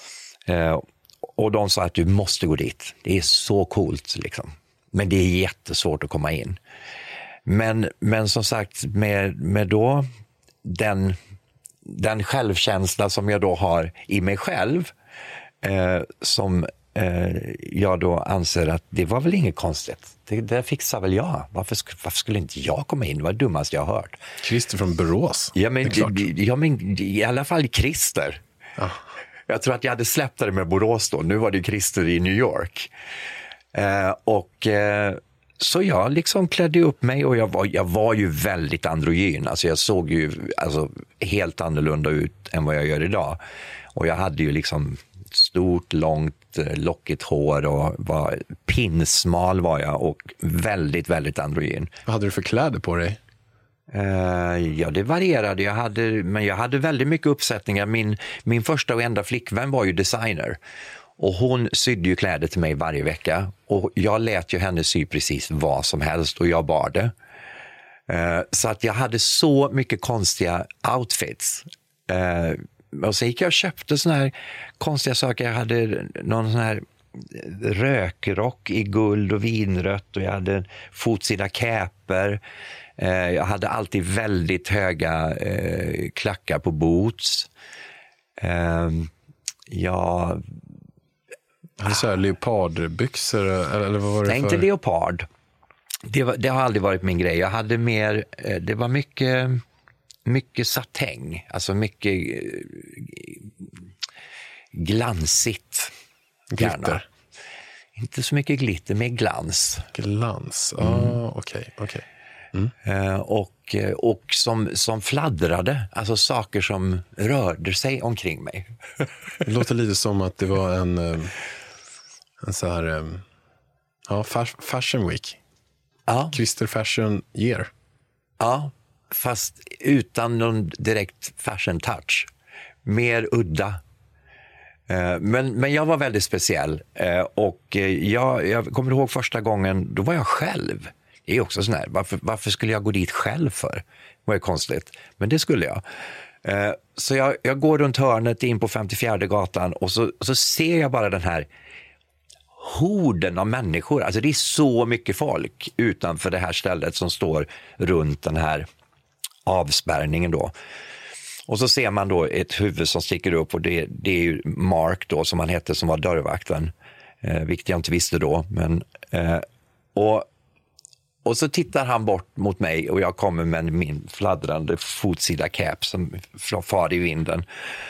Eh, och de sa att du måste gå dit. Det är så coolt liksom. Men det är jättesvårt att komma in. Men, men som sagt, med, med då den, den självkänsla som jag då har i mig själv, eh, som eh, jag då anser att det var väl inget konstigt. Det, det fixar väl jag. Varför, varför skulle inte jag komma in? Det var det dummaste jag har hört. Christer från Borås. Ja, men, det är klart. ja, men i alla fall Christer. Ja. Jag tror att jag hade släppt det med Borås då. Nu var det Christer i New York. Eh, och eh, så jag liksom klädde upp mig och jag var, jag var ju väldigt androgyn. Alltså jag såg ju alltså, helt annorlunda ut än vad jag gör idag. Och jag hade ju liksom stort, långt, lockigt hår och var pinsmal var jag och väldigt, väldigt androgyn. Vad hade du för kläder på dig? Uh, ja, det varierade. Jag hade, men jag hade väldigt mycket uppsättningar. Min, min första och enda flickvän var ju designer. Och hon sydde ju kläder till mig varje vecka. Och jag lät ju henne sy precis vad som helst och jag bar det. Uh, så att jag hade så mycket konstiga outfits. Uh, och sen gick jag och köpte såna här konstiga saker. Jag hade någon sån här rökrock i guld och vinrött och jag hade fotsida käper. Uh, jag hade alltid väldigt höga uh, klackar på boots. Uh, jag... Hade så här leopardbyxor eller, eller vad var det Nej, för? inte leopard. Det, var, det har aldrig varit min grej. Jag hade mer, det var mycket, mycket satäng. Alltså mycket glansigt. Glitter? Gärna. Inte så mycket glitter, mer glans. Glans, ja mm. ah, okej. Okay, okay. mm. uh, Och och, och som, som fladdrade, alltså saker som rörde sig omkring mig. Det låter lite som att det var en, en så här, ja, fashion week. Ja. Christer Fashion Year. Ja, fast utan någon direkt fashion touch. Mer udda. Men, men jag var väldigt speciell. Och jag, jag kommer ihåg första gången, då var jag själv. Det är också sån här, varför, varför skulle jag gå dit själv för? Det var ju konstigt, men det skulle jag. Så jag, jag går runt hörnet in på femtiofjärde gatan och så, och så ser jag bara den här horden av människor. Alltså det är så mycket folk utanför det här stället som står runt den här avspärrningen då. Och så ser man då ett huvud som sticker upp och det, det är ju Mark då som han hette som var dörrvakten. Eh, vilket jag inte visste då. Men, eh, och, och så tittar han bort mot mig och jag kommer med min fladdrande fotsida cap som far i vinden.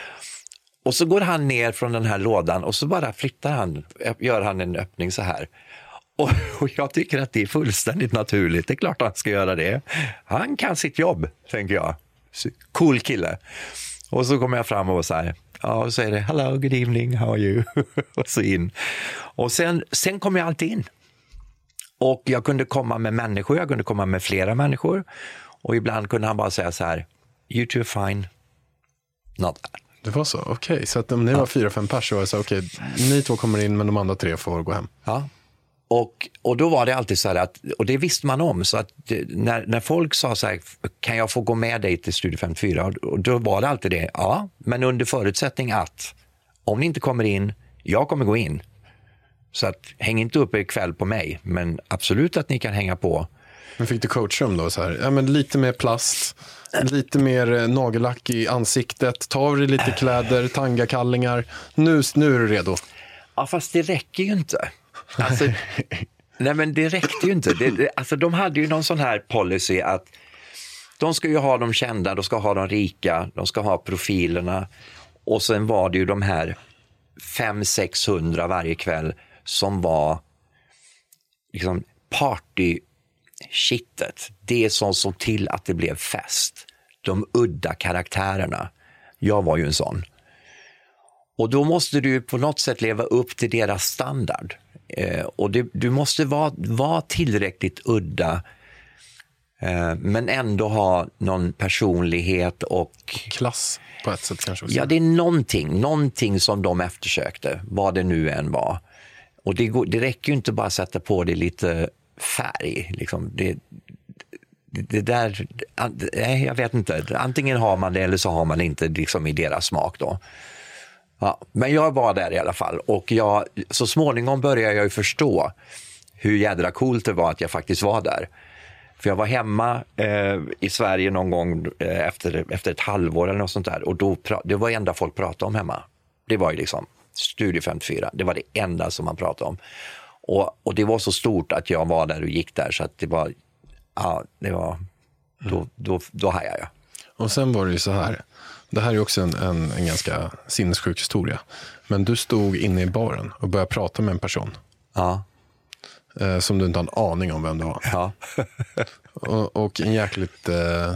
Och så går han ner från den här lådan och så bara flyttar han, gör han en öppning så här. Och, och jag tycker att det är fullständigt naturligt. Det är klart att han ska göra det. Han kan sitt jobb, tänker jag. Cool kille. Och så kommer jag fram och så här, ja, och säger det, hello, good evening, how are you? Och så in. Och sen, sen kom jag alltid in. Och jag kunde komma med människor, jag kunde komma med flera människor. Och ibland kunde han bara säga så här, you two are fine, not that. Det var så, okej. Okay. Så att om ni var ja. fyra, fem pers så var det så, okej, okay, ni två kommer in men de andra tre får gå hem. Ja. Och, och då var det alltid så här att, och det visste man om, så att det, när, när folk sa så här, kan jag få gå med dig till Studio femtiofyra? Och då var det alltid det, ja, men under förutsättning att om ni inte kommer in, jag kommer gå in. Så att häng inte upp er kväll på mig, men absolut att ni kan hänga på. Men fick du coacha dem då så här, ja men lite mer plast, lite mer nagellack i ansiktet, ta av dig lite kläder, tangakallingar, nu, nu är du redo. Ja, fast det räcker ju inte. Alltså, nej men det räckte ju inte. Det, det, alltså de hade ju någon sån här policy att de ska ju ha de kända, de ska ha de rika, de ska ha profilerna. Och sen var det ju de här fem sexhundra varje kväll som var liksom party shitet. Det som såg till att det blev fest. De udda karaktärerna. Jag var ju en sån. Och då måste du på något sätt leva upp till deras standard. Eh, och det, du måste vara, vara tillräckligt udda eh, men ändå ha någon personlighet och klass på ett sätt kanske också. Ja, det är någonting, någonting som de eftersökte, vad det nu än var. Och det, går, det räcker ju inte bara att sätta på det lite färg. Liksom. Det, det, det där, nej, jag vet inte. Antingen har man det eller så har man det inte liksom i deras smak då. Ja, men jag var där i alla fall och jag, så småningom började jag ju förstå hur jädra coolt det var att jag faktiskt var där. För jag var hemma eh, i Sverige någon gång eh, efter, efter ett halvår eller något sånt där och då pra- det var enda folk pratade om hemma. Det var ju liksom Studio femtiofyra, det var det enda som man pratade om. Och, och det var så stort att jag var där och gick där så att det var, ja, det var, då, då, då hajade jag. Och sen var det ju så här. Det här är också en, en, en ganska sinnessjuk historia. Men du stod inne i baren och började prata med en person. Ja. Eh, som du inte har en aning om vem det var. Ja. och, och en jäkligt eh,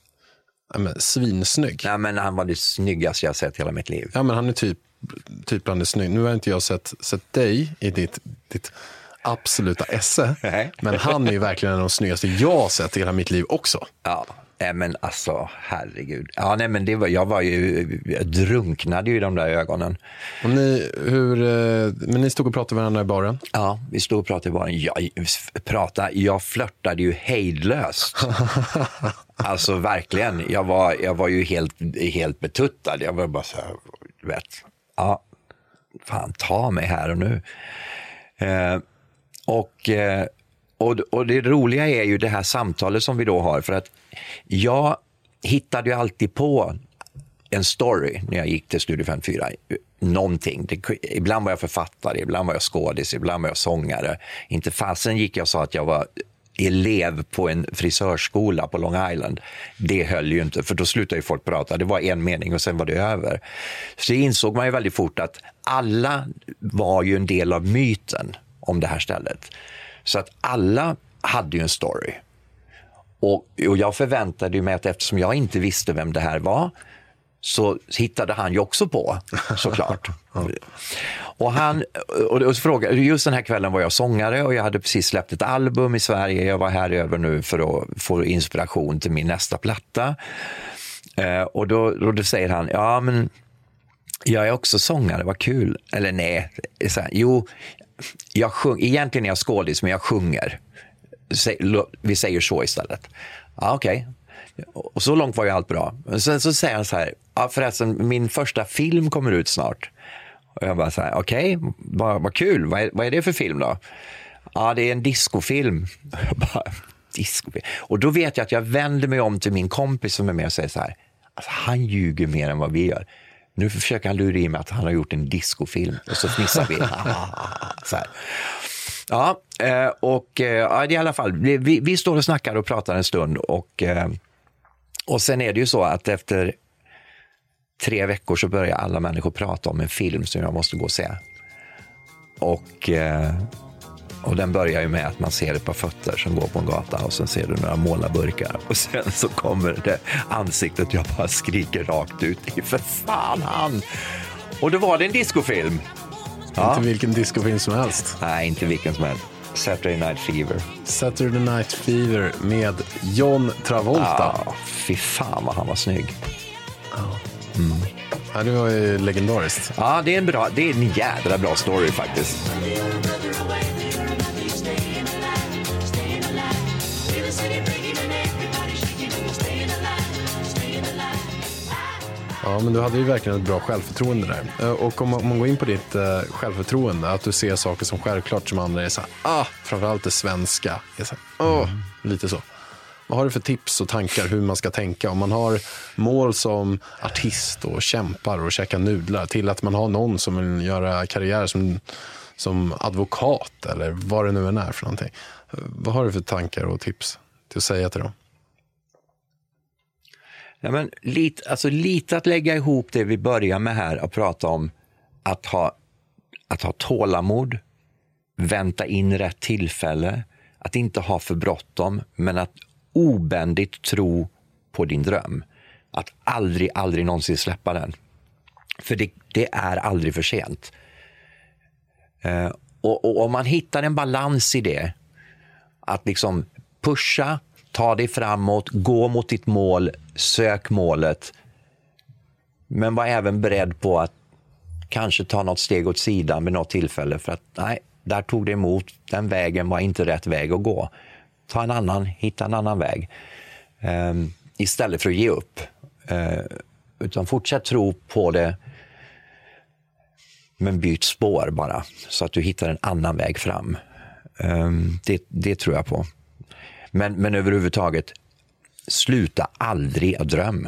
men, svinsnygg. Ja, men han var det snyggaste jag sett hela mitt liv. Ja, men han är typ, typ bland det snygg. Nu har inte jag sett, sett dig i ditt, ditt absoluta esse. Nej. Men han är ju verkligen en av de snyggaste jag har sett i hela mitt liv också. Ja. Nej men alltså, herregud. Ja, nej men det var, jag var ju, jag drunknade ju i de där ögonen. Och ni, hur, men ni stod och pratade med varandra i baren? Ja, vi stod och pratade i baren. Jag, prata, jag flörtade ju hejdlöst. Alltså verkligen, jag var, jag var ju helt, helt betuttad. Jag var bara så här, du vet, ja, fan ta mig här och nu. Eh, och... Eh, Och, och det roliga är ju det här samtalet som vi då har, för att jag hittade ju alltid på en story när jag gick till Studio femtiofyra. Någonting. Det, ibland var jag författare, ibland var jag skådis, ibland var jag sångare. Inte fasen gick jag och sa att jag var elev på en frisörskola på Long Island. Det höll ju inte, för då slutade ju folk prata. Det var en mening och sen var det över. Så insåg man ju väldigt fort att alla var ju en del av myten om det här stället. Så att alla hade ju en story. Och, och jag förväntade mig att eftersom jag inte visste vem det här var, så hittade han ju också på, såklart. Ja. Och han, och, och frågade, just den här kvällen var jag sångare och jag hade precis släppt ett album i Sverige. Jag var här över nu för att få inspiration till min nästa platta. Eh, och då, då, då säger han, ja men jag är också sångare, vad kul. Eller nej, så här, jo, jag sjung, egentligen är jag skådis men jag sjunger. Vi säger så istället. Ja, okej. Okay. Och så långt var ju allt bra. Men sen så säger han så här, ja förresten, min första film kommer ut snart. Och jag bara så här, okej, okay, vad, vad kul, vad är, vad är det för film då? Ja, det är en discofilm. Jag bara, discofilm. Och då vet jag att jag vänder mig om till min kompis som är med och säger så här, alltså, han ljuger mer än vad vi gör. Nu försöker han lura i mig att han har gjort en discofilm. Och så fnissar vi. Så här. Ja, och ja, i alla fall, vi, vi står och snackar och pratar en stund och, och sen är det ju så att efter tre veckor så börjar alla människor prata om en film som jag måste gå och se. Och, och den börjar ju med att man ser ett par fötter som går på en gata och sen ser du några målarburkar och sen så kommer det ansiktet, jag bara skriker rakt ut, det är för fan han! Och då var det en discofilm. Ja. Inte vilken discofilm som helst. Nej, inte vilken som helst. Saturday Night Fever. Saturday Night Fever med John Travolta. Ja, fy fan vad han var snygg. Ja. Mm. Ja, det var ju legendariskt. Ja, det är en bra, det är en jädra bra story faktiskt. Ja, men du hade ju verkligen ett bra självförtroende där. Och om man, om man går in på ditt uh, självförtroende, att du ser saker som självklart som andra är så här, ah, framförallt det svenska. Är så här, oh, mm. Lite så. Vad har du för tips och tankar hur man ska tänka? Om man har mål som artist och kämpar och käkar nudlar till att man har någon som vill göra karriär som, som advokat eller vad det nu än är för någonting. Vad har du för tankar och tips till att säga till dem? Ja, men lite, alltså lite att lägga ihop det vi börjar med här och prata om att ha, att ha tålamod, vänta in rätt tillfälle, att inte ha för bråttom, men att obändigt tro på din dröm. Att aldrig, aldrig någonsin släppa den. För det, det är aldrig för sent. Eh, och, och om man hittar en balans i det, att liksom pusha, ta dig framåt, gå mot ditt mål, sök målet. Men var även beredd på att kanske ta något steg åt sidan vid något tillfälle. För att nej, där tog det emot. Den vägen var inte rätt väg att gå. Ta en annan, hitta en annan väg. Um, istället för att ge upp. Uh, utan fortsätt tro på det. Men byt spår bara. Så att du hittar en annan väg fram. Um, det, det tror jag på. Men, men överhuvudtaget, sluta aldrig att drömma.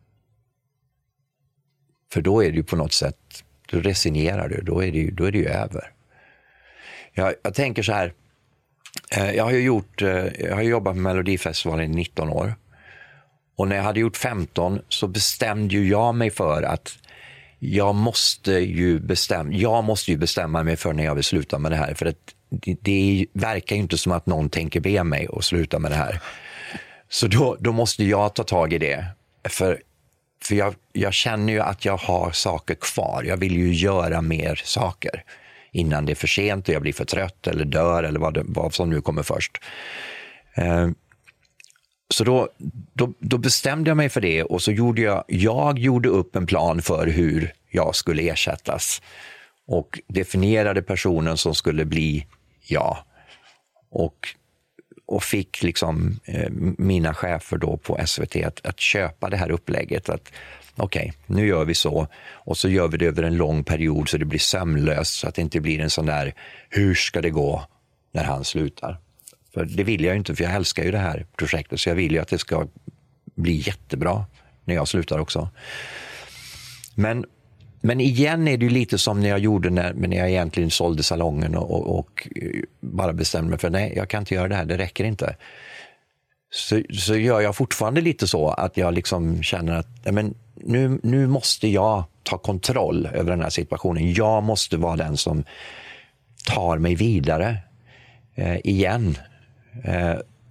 För då är det ju på något sätt, då resignerar du, då är det ju, då är det ju över. Jag, jag tänker så här, eh, jag har ju gjort, eh, jag har jobbat med Melodifestivalen i nitton år. Och när jag hade gjort femton så bestämde ju jag mig för att jag måste ju bestämma, jag måste ju bestämma mig för när jag vill sluta med det här. För att det, det verkar ju inte som att någon tänker be mig att sluta med det här. Så då, då måste jag ta tag i det. För, för jag, jag känner ju att jag har saker kvar. Jag vill ju göra mer saker innan det är för sent och jag blir för trött eller dör eller vad, det, vad som nu kommer först. Eh, så då, då, då bestämde jag mig för det och så gjorde jag, jag gjorde upp en plan för hur jag skulle ersättas. Och definierade personen som skulle bli jag. Och, och fick liksom eh, mina chefer då på S V T att, att köpa det här upplägget. Att okej, okay, nu gör vi så. Och så gör vi det över en lång period så det blir sömlöst. Så att det inte blir en sån där, hur ska det gå när han slutar? För det vill jag ju inte, för jag älskar ju det här projektet. Så jag vill ju att det ska bli jättebra när jag slutar också. Men Men igen är det ju lite som när jag gjorde när, när jag egentligen sålde salongen och, och, och bara bestämde mig för nej, jag kan inte göra det här, det räcker inte. Så, så gör jag fortfarande lite så att jag liksom känner att men nu, nu måste jag ta kontroll över den här situationen. Jag måste vara den som tar mig vidare eh, igen. Eh,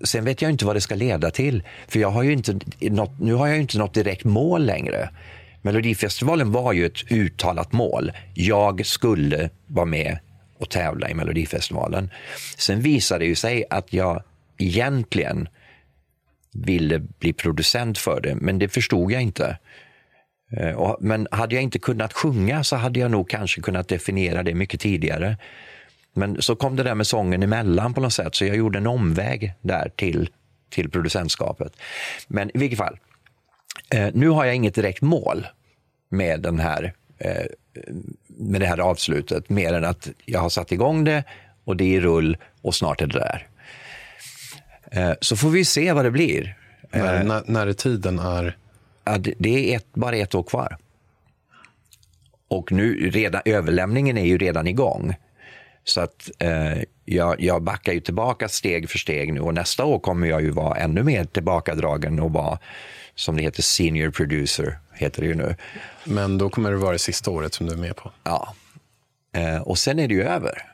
sen vet jag inte vad det ska leda till. För jag har ju inte något, nu har jag ju inte något direkt mål längre. Melodifestivalen var ju ett uttalat mål. Jag skulle vara med och tävla i Melodifestivalen. Sen visade det ju sig att jag egentligen ville bli producent för det, men det förstod jag inte. Men hade jag inte kunnat sjunga så hade jag nog kanske kunnat definiera det mycket tidigare. Men så kom det där med sången emellan på något sätt, så jag gjorde en omväg där till, till producentskapet. Men i vilket fall, eh, nu har jag inget direkt mål med, den här, eh, med det här avslutet, mer än att jag har satt igång det och det är i rull och snart är det där. Eh, så får vi se vad det blir. När, eh, när, när tiden är... Ja, det, det är ett, bara ett år kvar. Och nu redan, överlämningen är ju redan igång. Så att eh, jag, jag backar ju tillbaka steg för steg nu, och nästa år kommer jag ju vara ännu mer tillbakadragen och vara, som det heter, senior producer heter det ju nu. Men då kommer det vara det sista året som du är med på. Ja, eh, och sen är det ju över.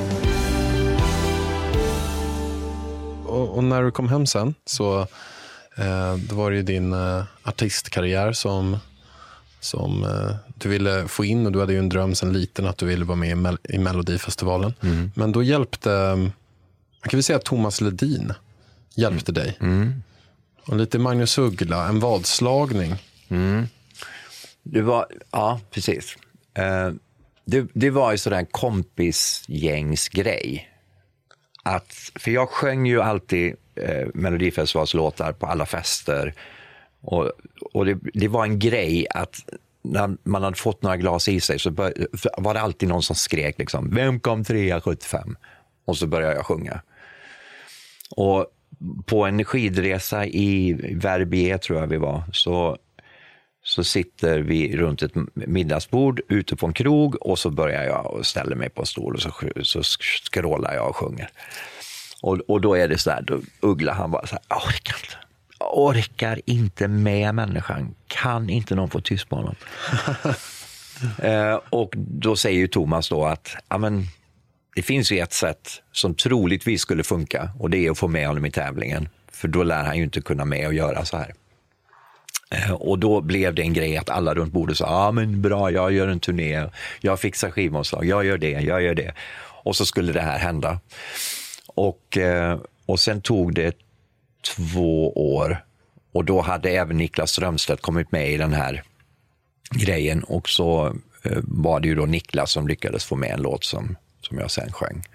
Och, och när du kom hem sen så eh, då var det ju din eh, artistkarriär som som eh, du ville få in, och du hade ju en dröm sedan liten att du ville vara med i, Mel- i Melodifestivalen. Mm. Men då hjälpte, man kan väl säga att Thomas Ledin hjälpte mm. dig. Mm. Och lite Magnus Uggla, en vadslagning. Mm. Det var, ja, precis. Uh, det, det var ju sådär en kompisgängsgrej. Att, för jag sjöng ju alltid eh, Melodifestivalslåtar på alla fester. Och, och det, det var en grej att när man hade fått några glas i sig så bör, var det alltid någon som skrek liksom, vem kom trea sjuttiofem? Och så började jag sjunga. Och på en skidresa i Verbier tror jag vi var, så, så sitter vi runt ett middagsbord ute på en krog, och så börjar jag och ställer mig på en stol och så, så skrålar jag och sjunger. Och, och då är det så där, då Uggla han bara så här, jag orkar inte. Jag orkar inte med människan. Kan inte någon få tyst på honom? eh, och då säger ju Thomas då att ja, men, det finns ju ett sätt som troligtvis skulle funka, och det är att få med honom i tävlingen. För då lär han ju inte kunna med och göra så här. Eh, och då blev det en grej att alla runt bordet sa, ja ah, men bra, jag gör en turné, jag fixar skivomslag, jag gör det, jag gör det. Och så skulle det här hända. Och, eh, och sen tog det två år, och då hade även Niklas Strömstedt kommit med i den här grejen, och så eh, var det ju då Niklas som lyckades få med en låt som, som jag sen sjöng.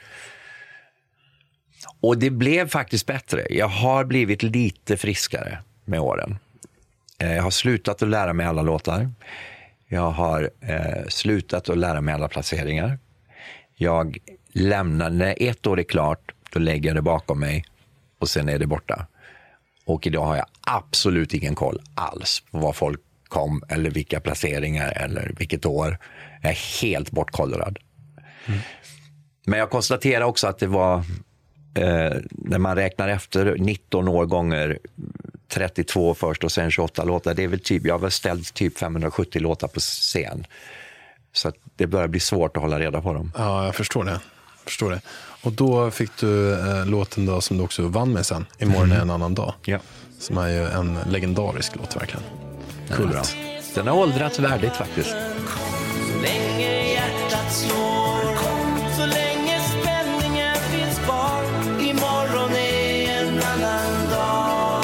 Och det blev faktiskt bättre. Jag har blivit lite friskare med åren. Eh, jag har slutat att lära mig alla låtar. Jag har eh, slutat att lära mig alla placeringar. Jag lämnar, när ett år är klart, då lägger jag det bakom mig och sen är det borta. Och idag har jag absolut ingen koll alls på vad folk kom eller vilka placeringar eller vilket år. Jag är helt bortkollrad. Mm. Men jag konstaterar också att det var, eh, när man räknar efter nitton år gånger trettiotvå först och sen tjugoåtta låtar, det är väl typ, jag har väl ställt typ femhundrasjuttio låtar på scen. Så att det börjar bli svårt att hålla reda på dem. Ja, jag förstår det. Jag förstår det. Och då fick du eh, låten då som du också vann med sen, Imorgon är en annan dag. Ja. Som är ju en legendarisk låt verkligen. Kul. Cool. Den har åldrats värdigt faktiskt. Så länge hjärtat slår, så länge spänningen finns kvar, imorgon är en annan dag.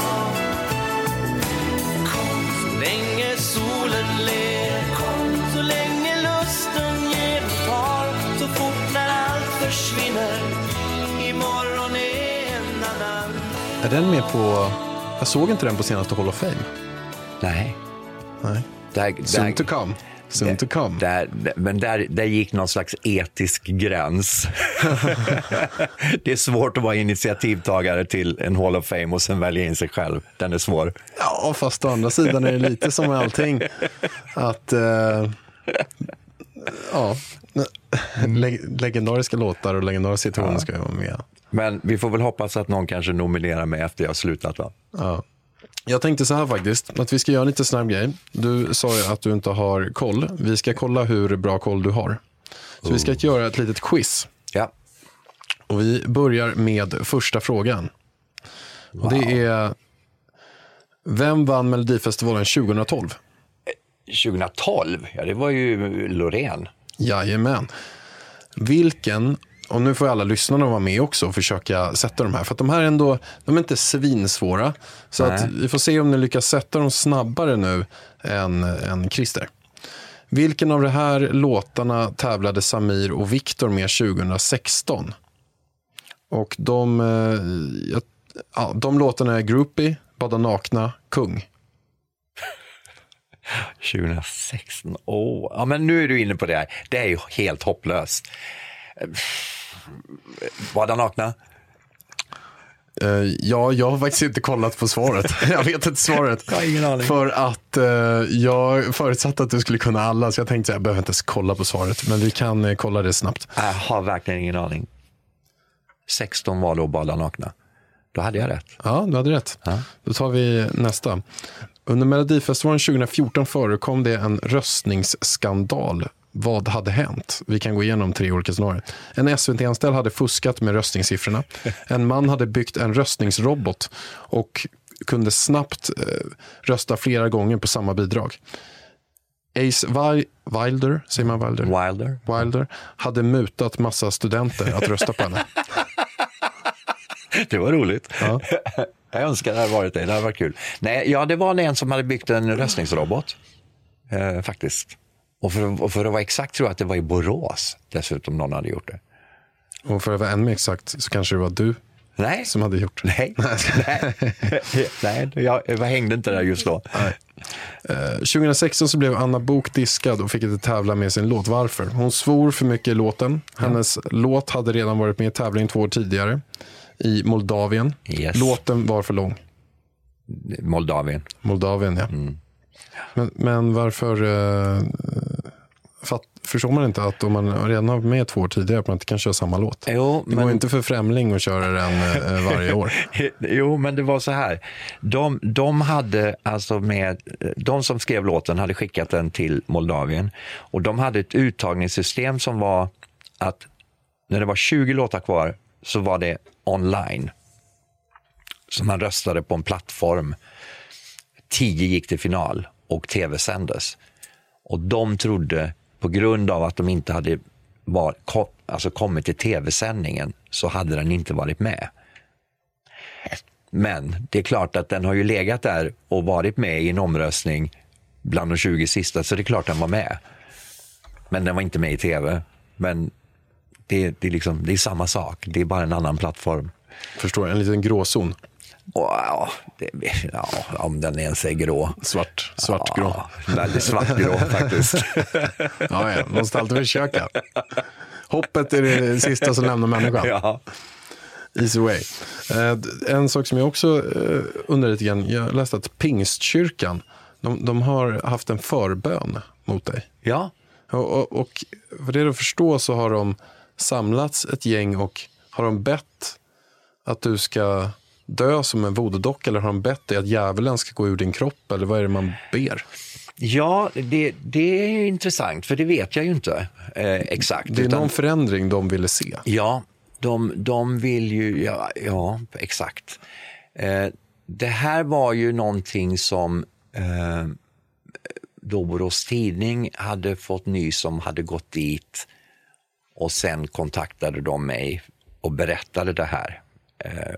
Så länge solen ler, så länge lusten ger och tar, så fort när allt försvinner, imorgon är en annan. Är den med på, jag såg inte den på senaste Hall of Fame. Nej. Nej. Där, Soon där, to come. Soon där, to come. Där, men där, där gick någon slags etisk gräns. Det är svårt att vara initiativtagare till en Hall of Fame och sen välja in sig själv. Den är svår. Ja, fast å andra sidan är det lite som med allting. Att, eh, ja, leg- legendariska låtar och legendariska situationer ja. Ska ju vara med. Men vi får väl hoppas att någon kanske nominerar mig efter jag har slutat, va? Ja. Jag tänkte så här faktiskt, att vi ska göra en lite snabb grej. Du sa ju att du inte har koll. Vi ska kolla hur bra koll du har. Så oh. vi ska göra ett litet quiz. Ja. Och vi börjar med första frågan. Och det är... Vem vann Melodifestivalen tjugohundratolv? tjugohundratolv? Ja, det var ju Loreen. Jajamän. Vilken... Och nu får alla lyssnarna vara med också och försöka sätta de här. För att de här är ändå, de är inte svinsvåra. Så att vi får se om ni lyckas sätta dem snabbare nu än, än Christer. Vilken av de här låtarna tävlade Samir och Viktor med tjugohundrasexton? Och de, ja, ja, de låtarna är Groupie, Bada nakna, Kung. tjugohundrasexton, åh. Oh. Ja, men nu är du inne på det här. Det är ju helt hopplöst. Bada nakna? Uh, ja, jag har faktiskt inte kollat på svaret. Jag vet inte svaret. Jag har ingen aning. För att uh, jag förutsatte att du skulle kunna alla, så jag tänkte att jag behöver inte ens kolla på svaret. Men vi kan uh, kolla det snabbt. Jag har verkligen ingen aning. sexton var då Bada nakna. Då hade jag rätt. Ja, du hade rätt. Ja. Då tar vi nästa. Under Melodifestivalen tjugohundrafjorton förekom det en röstningsskandal. Vad hade hänt? Vi kan gå igenom tre olika scenarier. En S V T-anställd hade fuskat med röstningssiffrorna. En man hade byggt en röstningsrobot och kunde snabbt eh, rösta flera gånger på samma bidrag. Ace Vi- Wilder, säger man Wilder? Wilder. Wilder hade mutat massa studenter att rösta på henne. Det var roligt. Ja. Jag önskar det hade varit det. Det hade varit kul. Nej, ja, det var en som hade byggt en röstningsrobot. Eh, faktiskt. Och för, och för att vara exakt tror jag att det var i Borås dessutom någon hade gjort det. Och för att vara än mer exakt så kanske det var du Nej. som hade gjort det. Nej, nej. nej jag, jag hängde inte där just då. Nej. Uh, tjugohundrasexton så blev Anna Bok diskad och fick inte tävla med sin låt. Varför? Hon svor för mycket i låten. Hennes ja. låt hade redan varit med i tävling två år tidigare i Moldavien. Yes. Låten var för lång. Moldavien. Moldavien, ja. Mm. Men, men varför uh, fatt, förstår man inte att om man redan har med två år tidigare att man inte kan köra samma låt? Jo, det men... går inte för främling att köra den uh, varje år. Jo, men det var så här. De, de hade alltså med, de som skrev låten hade skickat den till Moldavien och de hade ett uttagningssystem som var att när det var tjugo låtar kvar så var det online. Så man röstade på en plattform. tio gick till final och tv-sändes. Och de trodde, på grund av att de inte hade var, kom, alltså kommit till tv-sändningen, så hade den inte varit med. Men det är klart att den har ju legat där och varit med i en omröstning bland de tjugo sista, så det är klart den var med. Men den var inte med i tv. Men det, det, är, liksom, det är samma sak, det är bara en annan plattform. Förstår, en liten gråzon. Ja, det, ja, om den ens är grå. Svart, svartgrå. Ja, väldigt svartgrå faktiskt. Ja, ja, man måste alltid försöka. Hoppet är det sista som lämnar människan. Ja. Easy way. En sak som jag också undrar lite grann, jag läste att Pingstkyrkan, de, de har haft en förbön mot dig. Ja. Och, och, och för det att förstå så har de samlats ett gäng och har de bett att du ska dö som en voodoo-docka, eller har de bett dig att djävulen ska gå ur din kropp, eller vad är det man ber? Ja, det, det är intressant, för det vet jag ju inte eh, exakt. Det är utan, någon förändring de ville se. Ja, de, de vill ju, ja, ja exakt. Eh, det här var ju någonting som eh, då Borås Tidning hade fått ny som hade gått dit, och sen kontaktade de mig och berättade det här. Eh,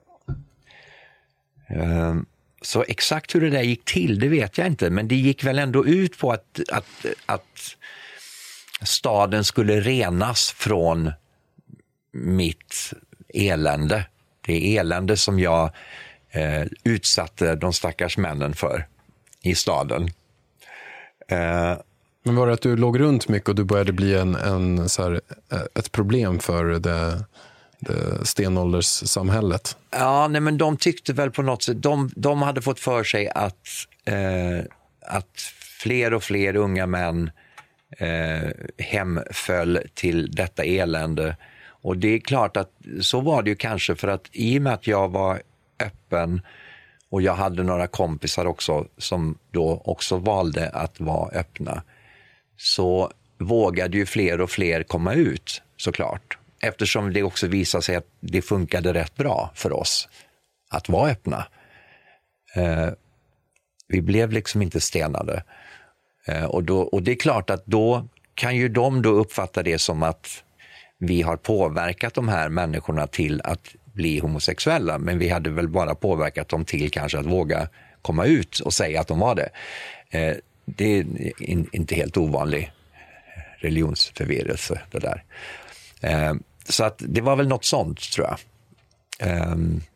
eh, Så exakt hur det där gick till, det vet jag inte. Men det gick väl ändå ut på att, att, att staden skulle renas från mitt elände. Det elände som jag eh, utsatte de stackars männen för i staden. Eh, Men var det att du låg runt mycket och du började bli en, en, så här, ett problem för det... det stenålderssamhället? Ja, nej, men de tyckte väl på något sätt, de, de hade fått för sig att, eh, att fler och fler unga män eh, hemföll till detta elände. Och det är klart att så var det ju kanske, för att i och med att jag var öppen och jag hade några kompisar också som då också valde att vara öppna, så vågade ju fler och fler komma ut, såklart. Eftersom det också visade sig att det funkade rätt bra för oss att vara öppna. Eh, vi blev liksom inte stenade. Eh, och, då, och det är klart att då kan ju de då uppfatta det som att vi har påverkat de här människorna till att bli homosexuella, men vi hade väl bara påverkat dem till kanske att våga komma ut och säga att de var det. Eh, det är in, inte helt ovanlig religionsförvirrelse det där. Eh, så att det var väl något sånt, tror jag. Eh,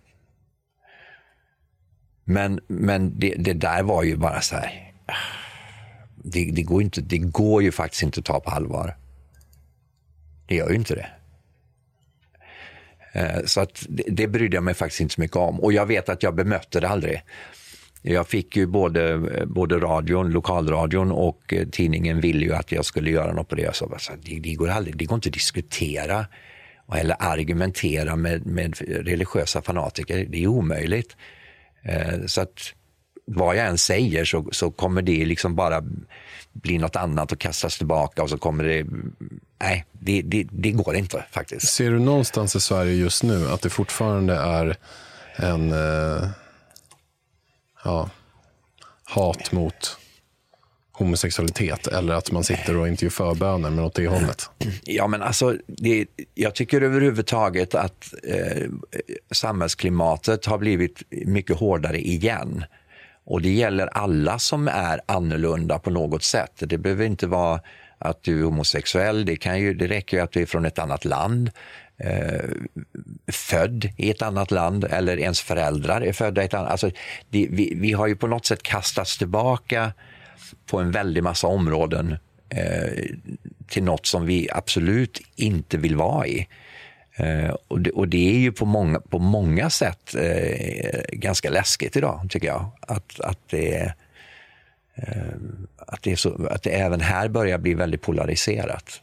men men det, det där var ju bara så här, det, det, går inte, det går ju faktiskt inte att ta på allvar. Det gör ju inte det. Så att det, det brydde jag mig faktiskt inte så mycket om. Och jag vet att jag bemötte det aldrig. Jag fick ju både, både radion, lokalradion och tidningen ville ju att jag skulle göra något på det. Jag sa, alltså, det, det, går aldrig, det går inte att diskutera eller argumentera med, med religiösa fanatiker. Det är omöjligt. Så att vad jag än säger så, så kommer det liksom bara bli något annat och kastas tillbaka och så kommer det... Nej, det, det, det går inte faktiskt. Ser du någonstans i Sverige just nu att det fortfarande är en eh, ja, hat mot homosexualitet, eller att man sitter och inte gör förböner men åt det hållet? Ja, men alltså det, jag tycker överhuvudtaget att eh, samhällsklimatet har blivit mycket hårdare igen. Och det gäller alla som är annorlunda på något sätt. Det behöver inte vara att du är homosexuell. Det, kan ju, det räcker ju att du är från ett annat land. Eh, född i ett annat land. Eller ens föräldrar är födda i ett annat. Alltså, det, vi, vi har ju på något sätt kastats tillbaka på en väldig massa områden. Eh, till något som vi absolut inte vill vara i. Uh, och, det, och det är ju på många, på många sätt uh, ganska läskigt idag, tycker jag. Att, att, det, uh, att, det är så, att det även här börjar bli väldigt polariserat.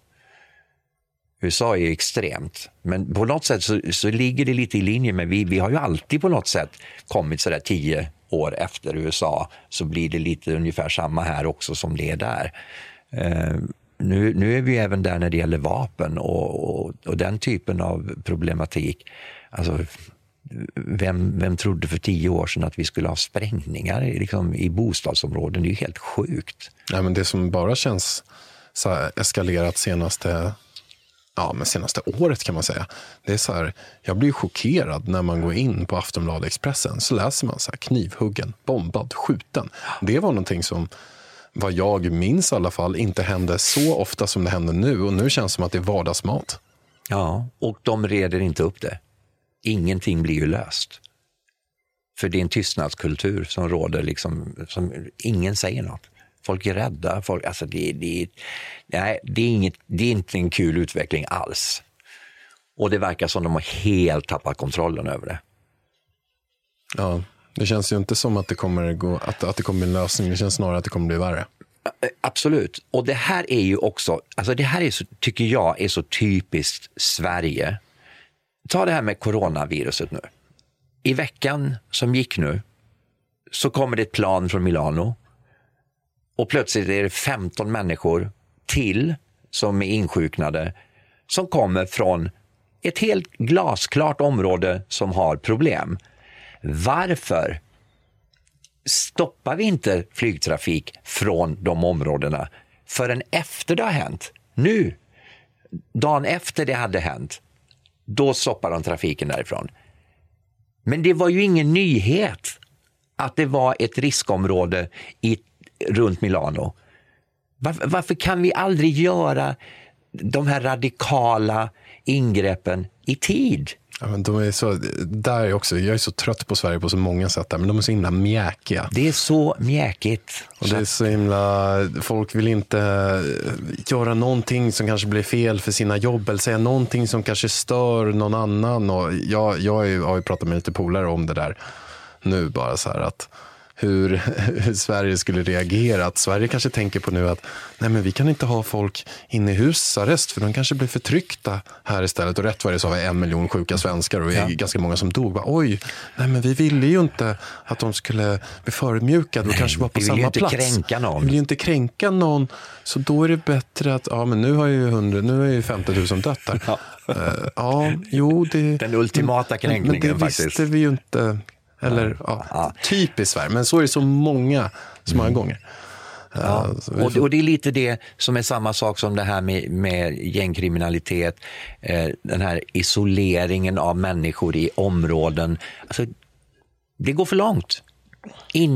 U S A är ju extremt, men på något sätt så, så ligger det lite i linje med, vi, vi har ju alltid på något sätt kommit sådär tio år efter U S A, så blir det lite ungefär samma här också som det är där. Uh, Nu, nu är vi även där när det gäller vapen och, och, och den typen av problematik. Alltså, vem, vem trodde för tio år sedan att vi skulle ha sprängningar liksom, i bostadsområden? Det är ju helt sjukt. Nej, men det som bara känns så här eskalerat senaste, ja, men senaste året kan man säga. Det är så här, jag blir chockerad när man går in på Aftonbladet Expressen, så läser man så här, knivhuggen, bombad, skjuten. Det var någonting som, vad jag minns i alla fall, inte hände så ofta som det händer nu. Och nu känns det som att det är vardagsmat. Ja, och de reder inte upp det. Ingenting blir ju löst. För det är en tystnadskultur som råder, liksom, som ingen säger något. Folk är rädda. Folk, alltså det, det, nej, det, är inget, det är inte en kul utveckling alls. Och det verkar som de har helt tappat kontrollen över det. Ja. Det känns ju inte som att det kommer gå, att, att det kommer bli en lösning. Det känns snarare att det kommer bli värre. Absolut. Och det här är ju också, alltså det här är så, tycker jag är så typiskt Sverige. Ta det här med coronaviruset nu. I veckan som gick nu så kommer det ett plan från Milano. Och plötsligt är det femton människor till som är insjuknade som kommer från ett helt glasklart område som har problem. Varför stoppar vi inte flygtrafik från de områdena förrän efter det har hänt? Nu, dagen efter det hade hänt, då stoppar de trafiken därifrån. Men det var ju ingen nyhet att det var ett riskområde i, runt Milano. Varför, varför kan vi aldrig göra de här radikala ingreppen i tid? Ja, men de är så, där är också, jag är så trött på Sverige på så många sätt där, men de är så himla mjäkiga. Det är så mjäkigt. Och det är så himla, folk vill inte göra någonting som kanske blir fel för sina jobb eller säga någonting som kanske stör någon annan. Och jag, jag har ju pratat med lite polare om det där nu, bara så här att hur, hur Sverige skulle reagera. Att Sverige kanske tänker på nu att nej, men vi kan inte ha folk inne i husarrest för de kanske blir förtryckta här istället. Och rätt vad det så har vi en miljon sjuka svenskar och ja. ganska många som dog. Bara, oj, nej men vi ville ju inte att de skulle bli förmjukade och kanske vara på samma plats. Vi vill ju inte kränka någon. Vi vill ju inte kränka någon. Så då är det bättre att, ja men nu har ju hundra, nu är ju femtio tusen dött där. Ja, uh, ja jo det... Den ultimata kränkningen men det faktiskt. visste vi ju inte Eller ja, ja. typ i Sverige. Men så är det så många, så många mm. gånger. Ja. Uh, och, och det är lite det som är samma sak som det här med, med gängkriminalitet. Eh, den här isoleringen av människor i områden. Alltså, det går för långt. In-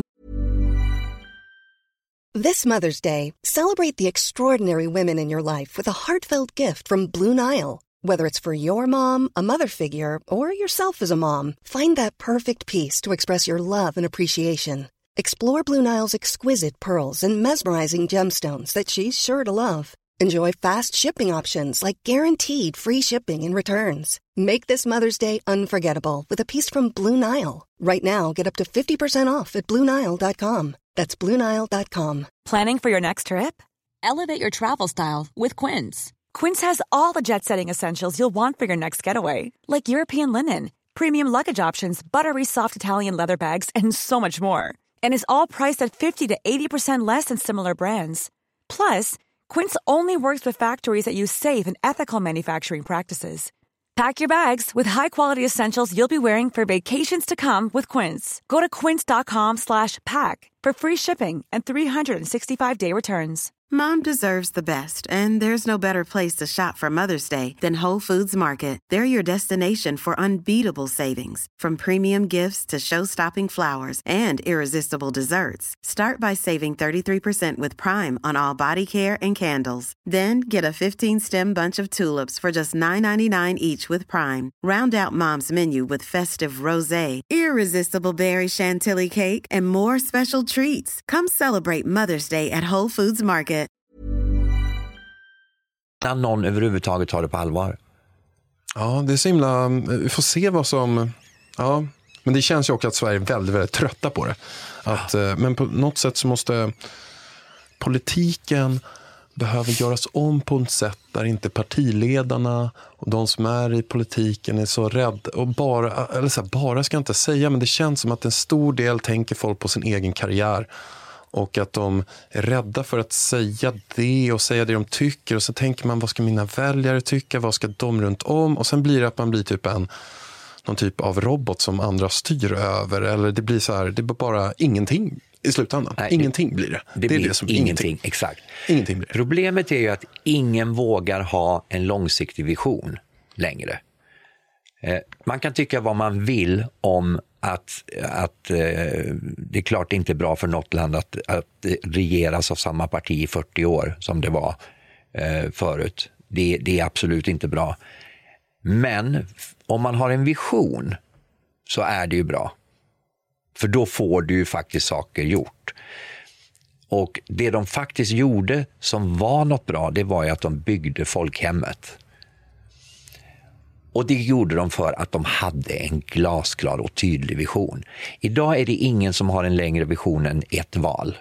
This Mother's Day, celebrate the extraordinary women in your life with a heartfelt gift from Blue Nile. Whether it's for your mom, a mother figure, or yourself as a mom, find that perfect piece to express your love and appreciation. Explore Blue Nile's exquisite pearls and mesmerizing gemstones that she's sure to love. Enjoy fast shipping options like guaranteed free shipping and returns. Make this Mother's Day unforgettable with a piece from Blue Nile. Right now, get up to fifty percent off at blue nile dot com. That's blue nile dot com. Planning for your next trip? Elevate your travel style with Quince. Quince has all the jet-setting essentials you'll want for your next getaway, like European linen, premium luggage options, buttery soft Italian leather bags, and so much more. And is all priced at fifty to eighty percent less than similar brands. Plus, Quince only works with factories that use safe and ethical manufacturing practices. Pack your bags with high-quality essentials you'll be wearing for vacations to come with Quince. Go to quince dot com slash pack for free shipping and three sixty-five day returns. Mom deserves the best, and there's no better place to shop for Mother's Day than Whole Foods Market. They're your destination for unbeatable savings, from premium gifts to show-stopping flowers and irresistible desserts. Start by saving thirty-three percent with Prime on all body care and candles. Then get a fifteen-stem bunch of tulips for just nine ninety-nine each with Prime. Round out Mom's menu with festive rosé, irresistible berry chantilly cake, and more special treats. Come celebrate Mother's Day at Whole Foods Market. När någon överhuvudtaget tar det på allvar. Ja, det är så himla... Vi får se vad som... Ja, men det känns ju också att Sverige är väldigt, väldigt trötta på det. Att, ja. Men på något sätt så måste politiken behöver göras om på ett sätt där inte partiledarna och de som är i politiken är så rädda. Och bara, eller så här, bara ska jag inte säga, men det känns som att en stor del tänker folk på sin egen karriär. Och att de är rädda för att säga det och säga det de tycker. Och så tänker man, vad ska mina väljare tycka? Vad ska de runt om? Och sen blir det att man blir typ en någon typ av robot som andra styr över. Eller det blir så här, det blir bara ingenting i slutändan. Nej, ingenting blir det. Det, det blir det som ingenting. ingenting. Exakt. Ingenting blir det. Problemet är ju att ingen vågar ha en långsiktig vision längre. Eh, man kan tycka vad man vill om att, att eh, det är klart inte är bra för något land att, att regeras av samma parti i fyrtio år som det var eh, förut. Det, det är absolut inte bra. Men om man har en vision så är det ju bra. För då får du ju faktiskt saker gjort. Och det de faktiskt gjorde som var något bra, det var ju att de byggde folkhemmet. Och det gjorde de för att de hade en glasklar och tydlig vision. Idag är det ingen som har en längre vision än ett val.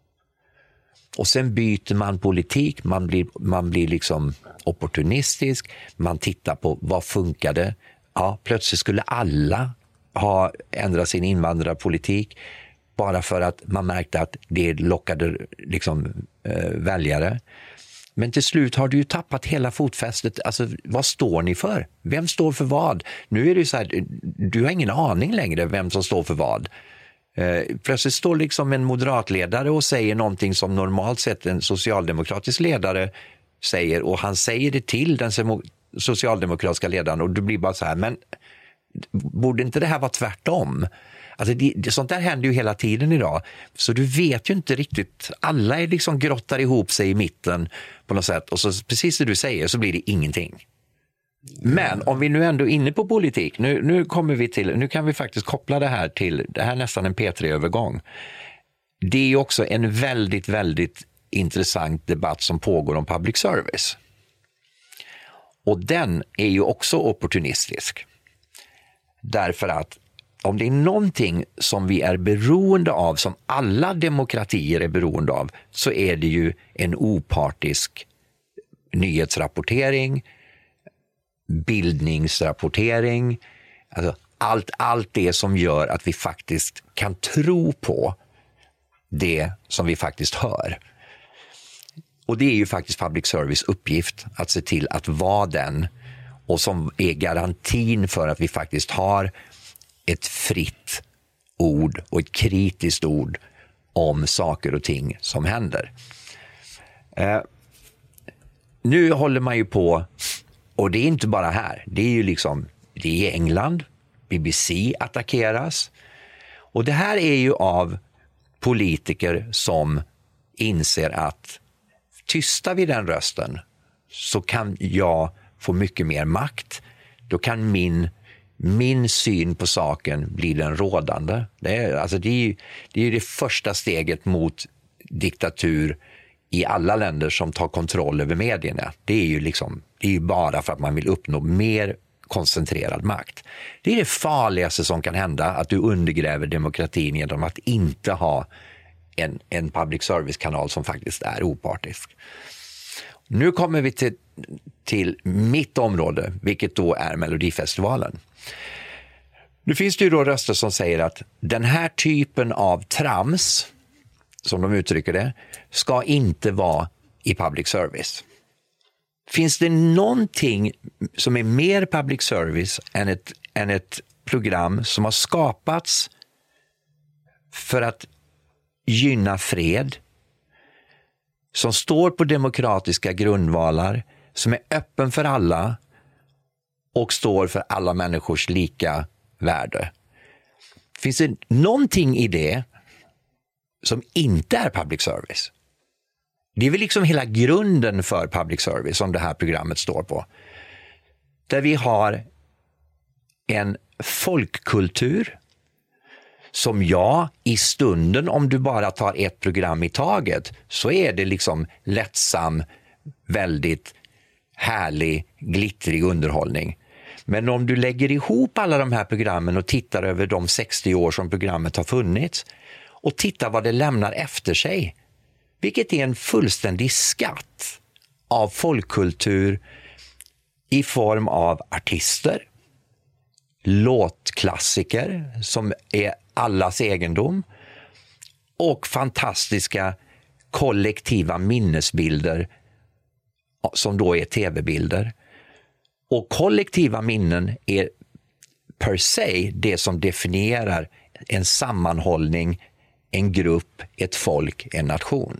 Och sen byter man politik, man blir, man blir liksom opportunistisk, man tittar på vad funkade. Ja, plötsligt skulle alla ha ändrat sin invandrarpolitik bara för att man märkte att det lockade liksom, eh, väljare. Men till slut har du ju tappat hela fotfästet. Alltså, vad står ni för? Vem står för vad? Nu är det ju så här, du har ingen aning längre vem som står för vad. Eh, plötsligt står liksom en moderatledare och säger någonting som normalt sett en socialdemokratisk ledare säger. Och han säger det till den socialdemokratiska ledaren och du blir bara så här, men borde inte det här vara tvärtom? Alltså det, det, sånt där händer ju hela tiden idag. Så du vet ju inte riktigt. Alla är liksom grottar ihop sig i mitten på något sätt. Och så precis det du säger så blir det ingenting. Men om vi nu ändå är inne på politik. Nu, nu kommer vi till, nu kan vi faktiskt koppla det här till, det här är nästan en P tre-övergång. Det är ju också en väldigt, väldigt intressant debatt som pågår om public service. Och den är ju också opportunistisk. Därför att om det är någonting som vi är beroende av, som alla demokratier är beroende av, så är det ju en opartisk nyhetsrapportering, bildningsrapportering, alltså allt, allt det som gör att vi faktiskt kan tro på det som vi faktiskt hör. Och det är ju faktiskt public service uppgift att se till att vara den, och som är garantin för att vi faktiskt har ett fritt ord och ett kritiskt ord om saker och ting som händer. Eh, nu håller man ju på, och det är inte bara här, det är ju liksom, det är i England, B B C attackeras, och det här är ju av politiker som inser att tystar vi den rösten så kan jag få mycket mer makt, då kan min min syn på saken blir den rådande. Det är, alltså det, är ju, det är ju det första steget mot diktatur i alla länder som tar kontroll över medierna. Det är ju liksom, det är ju bara för att man vill uppnå mer koncentrerad makt. Det är det farligaste som kan hända, att du undergräver demokratin genom att inte ha en, en public service-kanal som faktiskt är opartisk. Nu kommer vi till, till mitt område, vilket då är Melodifestivalen. Nu finns det ju då röster som säger att den här typen av trams, som de uttrycker det, ska inte vara i public service. Finns det någonting som är mer public service än ett, än ett program som har skapats för att gynna fred, som står på demokratiska grundvalar, som är öppen för alla och står för alla människors lika värde? Finns det någonting i det som inte är public service? Det är väl liksom hela grunden för public service som det här programmet står på. Där vi har en folkkultur som jag i stunden, om du bara tar ett program i taget, så är det liksom lättsam, väldigt härlig, glittrig underhållning. Men om du lägger ihop alla de här programmen och tittar över de sextio år som programmet har funnits och tittar vad det lämnar efter sig, vilket är en fullständig skatt av folkkultur i form av artister, låtklassiker som är allas egendom och fantastiska kollektiva minnesbilder som då är tv-bilder. Och kollektiva minnen är per se det som definierar en sammanhållning, en grupp, ett folk, en nation.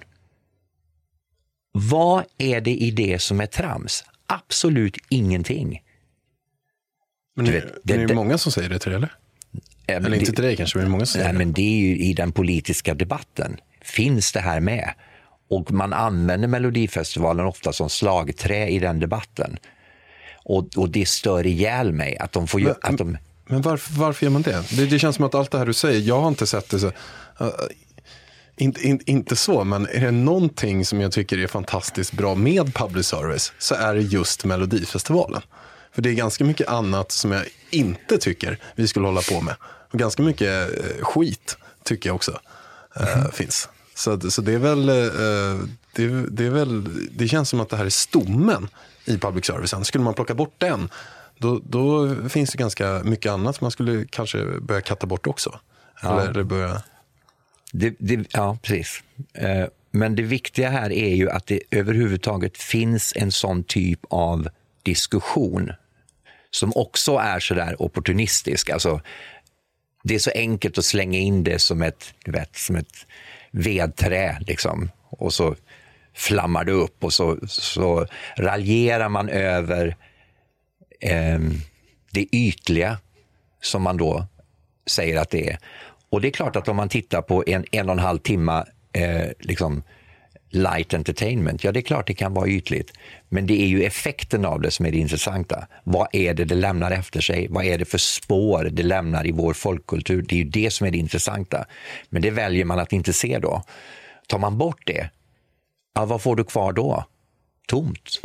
Vad är det i det som är trams? Absolut ingenting. Men du det, vet, det, det är det, många som säger det till dig, eller? Äh, eller inte till dig kanske, men det är många som säger nej, det. Men det är ju i den politiska debatten. Finns det här med? Och man använder Melodifestivalen ofta som slagträ i den debatten. Och, och det stör ihjäl mig att de får ju... Men, att de... men varför, varför gör man det? det? Det känns som att allt det här du säger, jag har inte sett det så... Uh, inte, in, inte så, men är det någonting som jag tycker är fantastiskt bra med public service, så är det just Melodifestivalen. För det är ganska mycket annat som jag inte tycker vi skulle hålla på med. Och ganska mycket uh, skit tycker jag också uh, mm. finns. Så, så det är väl... Uh, det, det är väl... Det känns som att det här är stommen i public servicen. Skulle man plocka bort den, då, då finns det ganska mycket annat som man skulle kanske börja katta bort också. Ja. Eller, eller börja... Det, det, ja, precis. Eh, men det viktiga här är ju att det överhuvudtaget finns en sån typ av diskussion som också är sådär opportunistisk. Alltså, det är så enkelt att slänga in det som ett, du vet, som ett vedträ liksom. Och så flammar det upp och så, så raljerar man över eh, det ytliga som man då säger att det är. Och det är klart att om man tittar på en en och en halv timme eh, liksom light entertainment, ja det är klart det kan vara ytligt. Men det är ju effekten av det som är det intressanta. Vad är det det lämnar efter sig? Vad är det för spår det lämnar i vår folkkultur? Det är ju det som är det intressanta. Men det väljer man att inte se då. Tar man bort det, ja, vad får du kvar då? Tomt.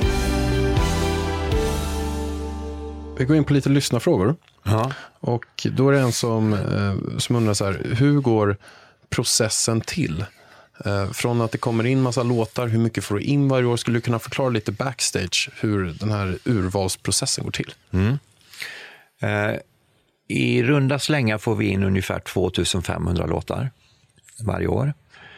Vi går in på lite lyssnarfrågor. Ja. Och då är det en som, eh, som undrar så här, hur går processen till? Eh, från att det kommer in massa låtar, hur mycket får du in varje år? Skulle du kunna förklara lite backstage hur den här urvalsprocessen går till? Mm. Eh, I runda slängar får vi in ungefär två tusen femhundra låtar varje år.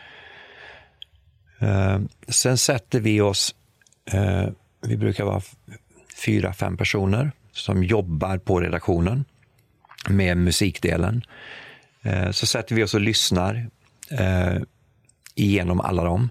Eh, sen sätter vi oss, eh, vi brukar vara fyra, fem personer som jobbar på redaktionen med musikdelen. Eh, så sätter vi oss och lyssnar eh, igenom alla dem.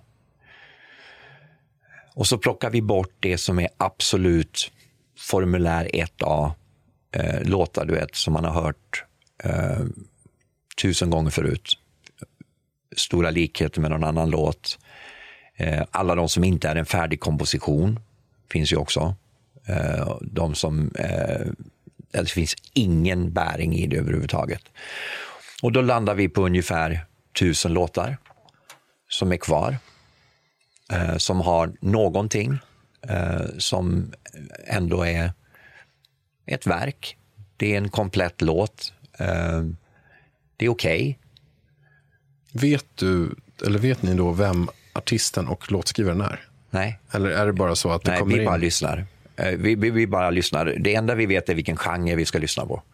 Och så plockar vi bort det som är absolut formulär ett A, eh, låtar du vet som man har hört eh, tusen gånger förut. Stora likheter med någon annan låt. Eh, alla de som inte är en färdig komposition finns ju också. Eh, de som eh, det finns ingen bäring i det överhuvudtaget. Och då landar vi på ungefär tusen låtar som är kvar. Eh, som har någonting eh, som ändå är ett verk. Det är en komplett låt. Eh, det är okej. Okay. Vet du, eller vet ni då vem artisten och låtskrivaren är? Nej. Eller är det bara så att det Nej, kommer vi in? bara lyssnar. Eh, vi, vi, vi bara lyssnar. Det enda vi vet är vilken genre vi ska lyssna på.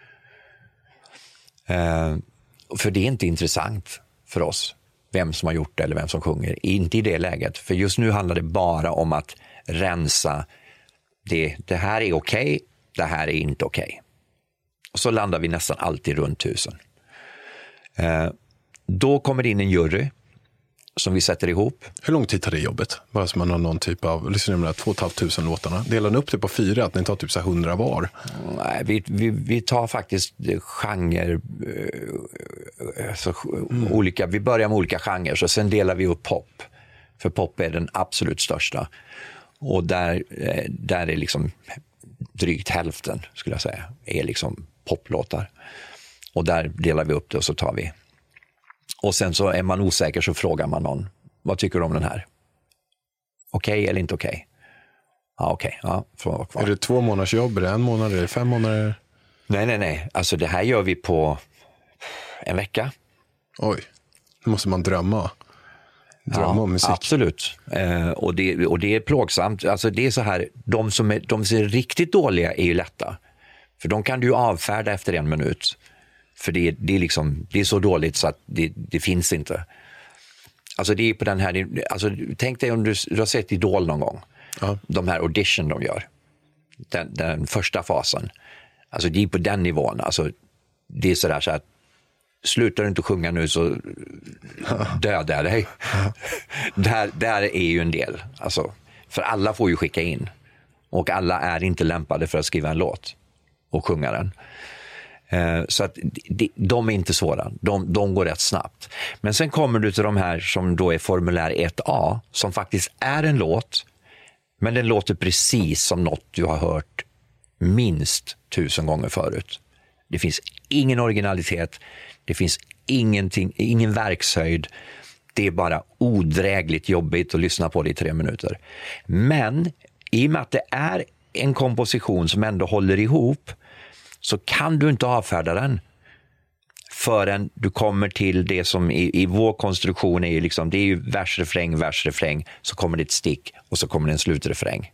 Eh, för det är inte intressant för oss vem som har gjort det eller vem som sjunger. Inte i det läget. För just nu handlar det bara om att rensa det. Det här är okej, okay, det här är inte okej. Okay. Och så landar vi nästan alltid runt tusen. Eh, då kommer det in en jury som vi sätter ihop. Hur lång tid tar det jobbet? Bara så man har någon typ av, lyssna med de två och ett halvt tusen låtarna. Delar ni upp det på fyra, att ni tar typ så här hundra var? Nej, vi, vi, vi tar faktiskt genre, alltså, mm. olika, vi börjar med olika genrer och sen delar vi upp pop. För pop är den absolut största. Och där, där är liksom drygt hälften, skulle jag säga, är liksom poplåtar. Och där delar vi upp det och så tar vi. Och sen så är man osäker så frågar man någon. Vad tycker du om den här? Okej okay, eller inte okej? Okay? Ja, okej. Okay. Ja, får vara kvar. Är det två månaders jobb? Är det en månad? Är det fem månader? Nej, nej, nej. Alltså det här gör vi på en vecka. Oj, nu måste man drömma. Drömma ja, om musik. Absolut. Eh, och, det, och det är plågsamt. Alltså det är så här, de som är, de som är riktigt dåliga är ju lätta. För de kan du ju avfärda efter en minut. För det, det, är liksom, det är så dåligt så att det, det finns inte. Alltså det är på den här, alltså tänk dig om du, du har sett Idol någon gång. Ja. De här audition de gör. Den, den första fasen. Alltså det är på den nivån. Alltså det är sådär så att slutar du inte sjunga nu så dödar jag dig. där, där är ju en del. Alltså, för alla får ju skicka in. Och alla är inte lämpade för att skriva en låt och sjunga den. Så att de, de är inte svåra. De, de går rätt snabbt. Men sen kommer du till de här som då är formulär ett A, som faktiskt är en låt, men den låter precis som något du har hört minst tusen gånger förut. Det finns ingen originalitet, det finns ingenting, ingen verkshöjd. Det är bara odrägligt jobbigt att lyssna på det i tre minuter. Men i och med att det är en komposition som ändå håller ihop, så kan du inte avfärda den förrän du kommer till det som i, i vår konstruktion är ju liksom, det är ju vers, refräng, vers, refräng, så kommer det ett stick och så kommer det en slutrefräng.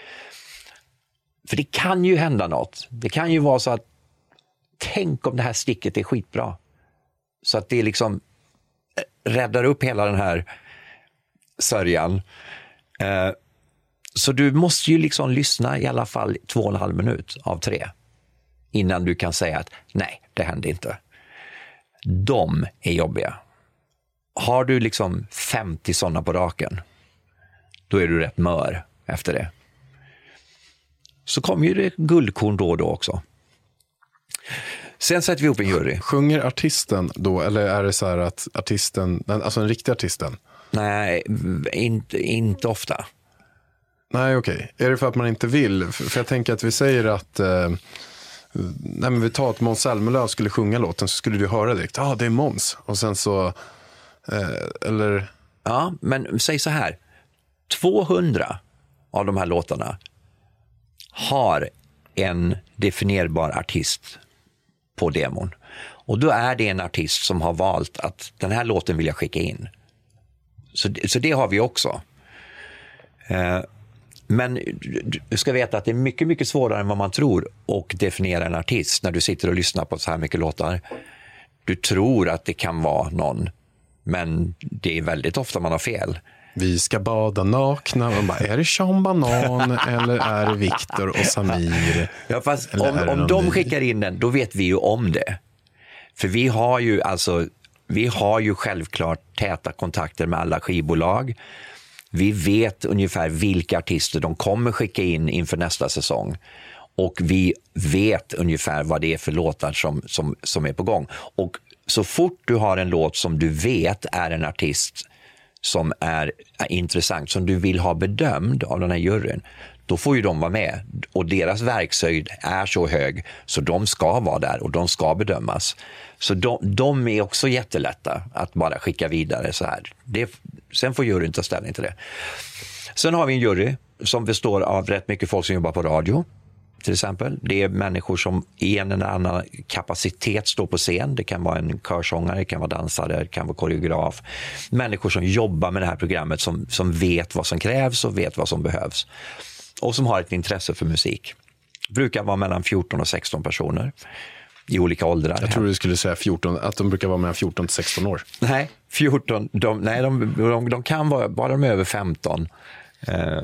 För det kan ju hända något. Det kan ju vara så att tänk om det här sticket är skitbra. Så att det liksom räddar upp hela den här sörjan. Eh, så du måste ju liksom lyssna i alla fall två och en halv minut av tre. Innan du kan säga att nej, det hände inte. De är jobbiga. Har du liksom femtio sådana på raken, då är du rätt mör efter det. Så kommer ju det guldkorn då och då också. Sen sätter vi upp en jury. Sjunger artisten då, eller är det så här att artisten, alltså den riktiga artisten? Nej, inte, inte ofta. Nej, okej. Okay. Är det för att man inte vill? För jag tänker att vi säger att eh, nej, men vi tar att Måns Zelmerlöw skulle sjunga låten, så skulle du höra direkt, ja ah, det är Måns. Och sen så, eh, eller... Ja, men säg så här. tvåhundra av de här låtarna har en definierbar artist på demon. Och då är det en artist som har valt att den här låten vill jag skicka in. Så, så det har vi också. Eh, men du ska veta att det är mycket, mycket svårare än vad man tror att definiera en artist när du sitter och lyssnar på så här mycket låtar. Du tror att det kan vara någon, men det är väldigt ofta man har fel. Vi ska bada nakna. Man bara, är det Sean Banan eller är det Viktor och Samir? Ja, fast om, om de skickar in den, då vet vi ju om det. För vi har ju alltså, vi har ju självklart täta kontakter med alla skivbolag. Vi vet ungefär vilka artister de kommer skicka in inför nästa säsong. Och vi vet ungefär vad det är för låtar som, som, som är på gång. Och så fort du har en låt som du vet är en artist som är intressant, som du vill ha bedömd av den här juryn, då får ju de vara med. Och deras verkshöjd är så hög så de ska vara där och de ska bedömas. Så de, de är också jättelätta att bara skicka vidare så här. Det, sen får juryn ta ställning till det. Sen har vi en jury som består av rätt mycket folk som jobbar på radio. Till exempel. Det är människor som i en eller annan kapacitet står på scen. Det kan vara en körsångare, det kan vara dansare, det kan vara koreograf. Människor som jobbar med det här programmet som, som vet vad som krävs och vet vad som behövs. Och som har ett intresse för musik. Det brukar vara mellan fjorton och sexton personer i olika åldrar. Jag tror du skulle säga fjorton, att de brukar vara mellan fjorton till sexton år. Nej, fjorton, de, nej, de, de, de kan vara, bara de är över femton. Eh,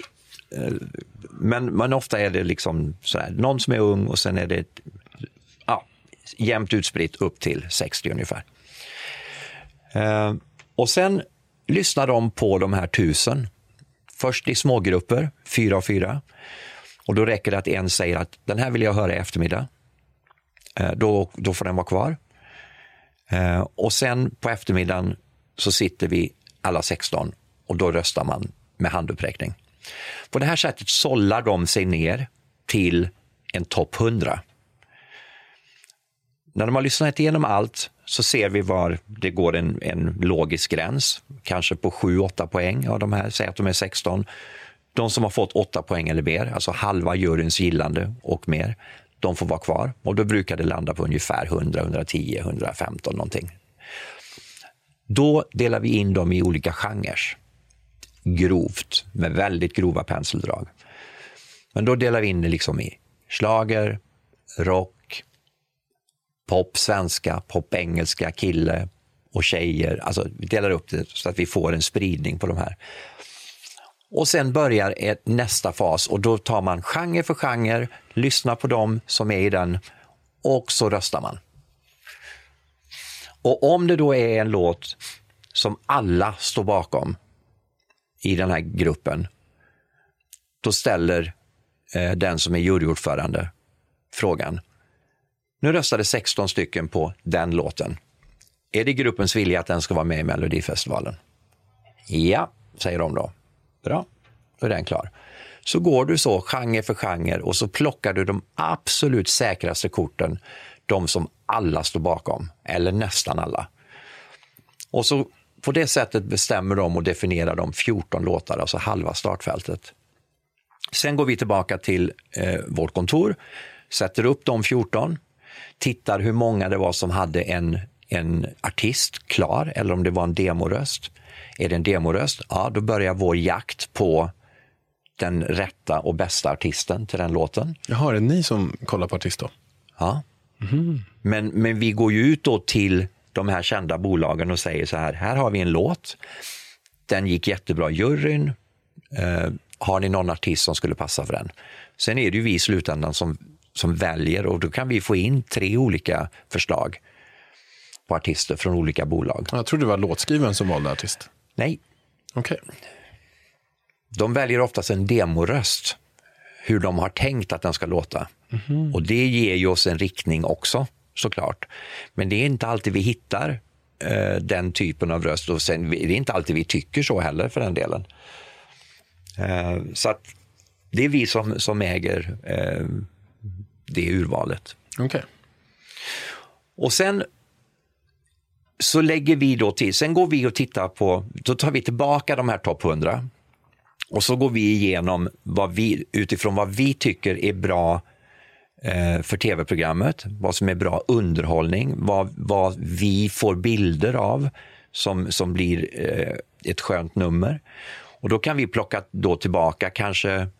Men, men ofta är det liksom sådär, någon som är ung och sen är det ja, jämnt utspritt upp till sextio ungefär. Eh, och sen lyssnar de på de här tusen. Först i smågrupper, fyra och fyra. Och då räcker det att en säger att den här vill jag höra i eftermiddag. Eh, då, då får den vara kvar. Eh, och sen på eftermiddagen så sitter vi alla sexton och då röstar man med handuppräckning. På det här sättet sållar de sig ner till en topp hundra. När de har lyssnat igenom allt så ser vi var det går en, en logisk gräns. Kanske på sju åtta poäng av de här, säg att de är sexton. De som har fått åtta poäng eller mer, alltså halva juryns gillande och mer, de får vara kvar. Och då brukar det landa på ungefär hundra, hundratio, hundrafemton någonting. Då delar vi in dem i olika genrer. Grovt, med väldigt grova penseldrag. Men då delar vi in det liksom i schlager, rock, pop svenska, pop engelska, kille och tjejer. Alltså vi delar upp det så att vi får en spridning på de här. Och sen börjar ett nästa fas och då tar man genre för genre, lyssnar på dem som är i den och så röstar man. Och om det då är en låt som alla står bakom i den här gruppen, då ställer eh, den som är juryordförande frågan. Nu röstade sexton stycken på den låten. Är det gruppens vilja att den ska vara med i Melodifestivalen? Ja, säger de då. Bra, då är den klar. Så går du så genre för genre och så plockar du de absolut säkraste korten, de som alla står bakom, eller nästan alla. Och så på det sättet bestämmer de och definierar de fjorton låtar, alltså halva startfältet. Sen går vi tillbaka till eh, vårt kontor, sätter upp de fjorton, tittar hur många det var som hade en, en artist klar, eller om det var en demoröst. Är det en demoröst? Ja, då börjar vår jakt på den rätta och bästa artisten till den låten. Jaha, är det ni som kollar på artist då? Ja. Mm. Men, men vi går ju ut då till de här kända bolagen och säger så här, här har vi en låt, den gick jättebra i juryn, eh, har ni någon artist som skulle passa för den? Sen är det ju vi i slutändan som, som väljer och då kan vi få in tre olika förslag på artister från olika bolag. Jag tror det var låtskrivaren som valde artist. Nej. Okej. Okay. De väljer oftast en demoröst, hur de har tänkt att den ska låta. Mm-hmm. Och det ger ju oss en riktning också, såklart. Men det är inte alltid vi hittar eh, den typen av röst. Och sen, det är inte alltid vi tycker så heller för den delen. Eh, så att det är vi som, som äger eh, det urvalet. Okej. Okay. Och sen så lägger vi då till, sen går vi och tittar på, då tar vi tillbaka de här topp hundra. Och så går vi igenom vad vi, utifrån vad vi tycker är bra eh, för tv-programmet, vad som är bra underhållning, vad, vad vi får bilder av som, som blir eh, ett skönt nummer. Och då kan vi plocka då tillbaka kanske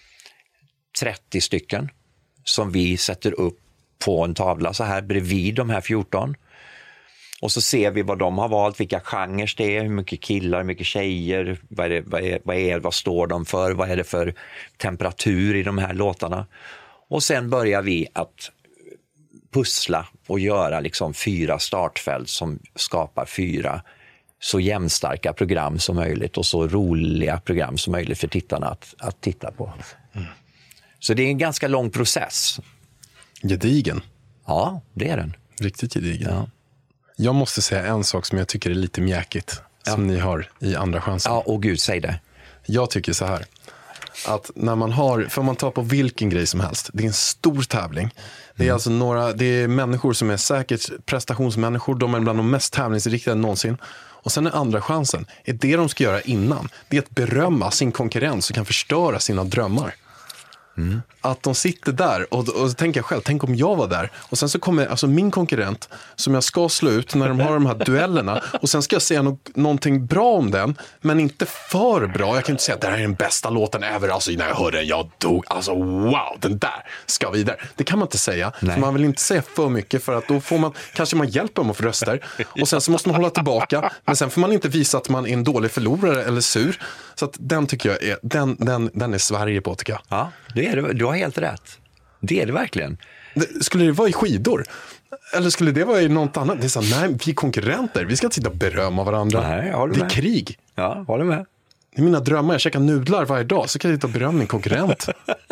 trettio stycken som vi sätter upp på en tavla så här bredvid de här fjorton. Och så ser vi vad de har valt, vilka genrer det är, hur mycket killar, hur mycket tjejer, vad är, det, vad, är, vad, är, vad står de för, vad är det för temperatur i de här låtarna. Och sen börjar vi att pussla och göra liksom fyra startfält som skapar fyra så jämnstarka program som möjligt och så roliga program som möjligt för tittarna att, att titta på. Mm. Så det är en ganska lång process. Gedigen. Ja, det är den. Riktigt gedigen. Ja. Jag måste säga en sak som jag tycker är lite mjäkigt ja. som ni har i Andra chansen. Ja, och gud, säg det. Jag tycker så här. Att när man har, för man tar på vilken grej som helst, det är en stor tävling. Det är mm. alltså några, det är människor som är säkert prestationsmänniskor, de är bland de mest tävlingsriktade någonsin. Och sen är Andra chansen, är det de ska göra innan, det är att berömma sin konkurrens och kan förstöra sina drömmar. Mm. Att de sitter där och, och så tänker jag själv, tänk om jag var där och sen så kommer alltså min konkurrent som jag ska slå ut när de har de här duellerna och sen ska jag säga no- någonting bra om den men inte för bra. Jag kan inte säga att det här är den bästa låten ever, alltså när jag hörde den, jag dog, alltså wow, den där ska vidare. Det kan man inte säga, för man vill inte säga för mycket för att då får man, kanske man hjälper dem att få röster och sen så måste man hålla tillbaka, men sen får man inte visa att man är en dålig förlorare eller sur. Så att den tycker jag är, den, den, den är Sverige på tycker jag. Ja, det är det. Du har helt rätt. Det är det verkligen. Det, skulle det vara i skidor? Eller skulle det vara i något annat? Det är så, nej, vi är konkurrenter. Vi ska inte sitta och berömma varandra. Nej, jag håller det är med. krig. Ja, håller med. Det är mina drömmar. Jag käkar nudlar varje dag. Så kan jag inte berömma min konkurrent.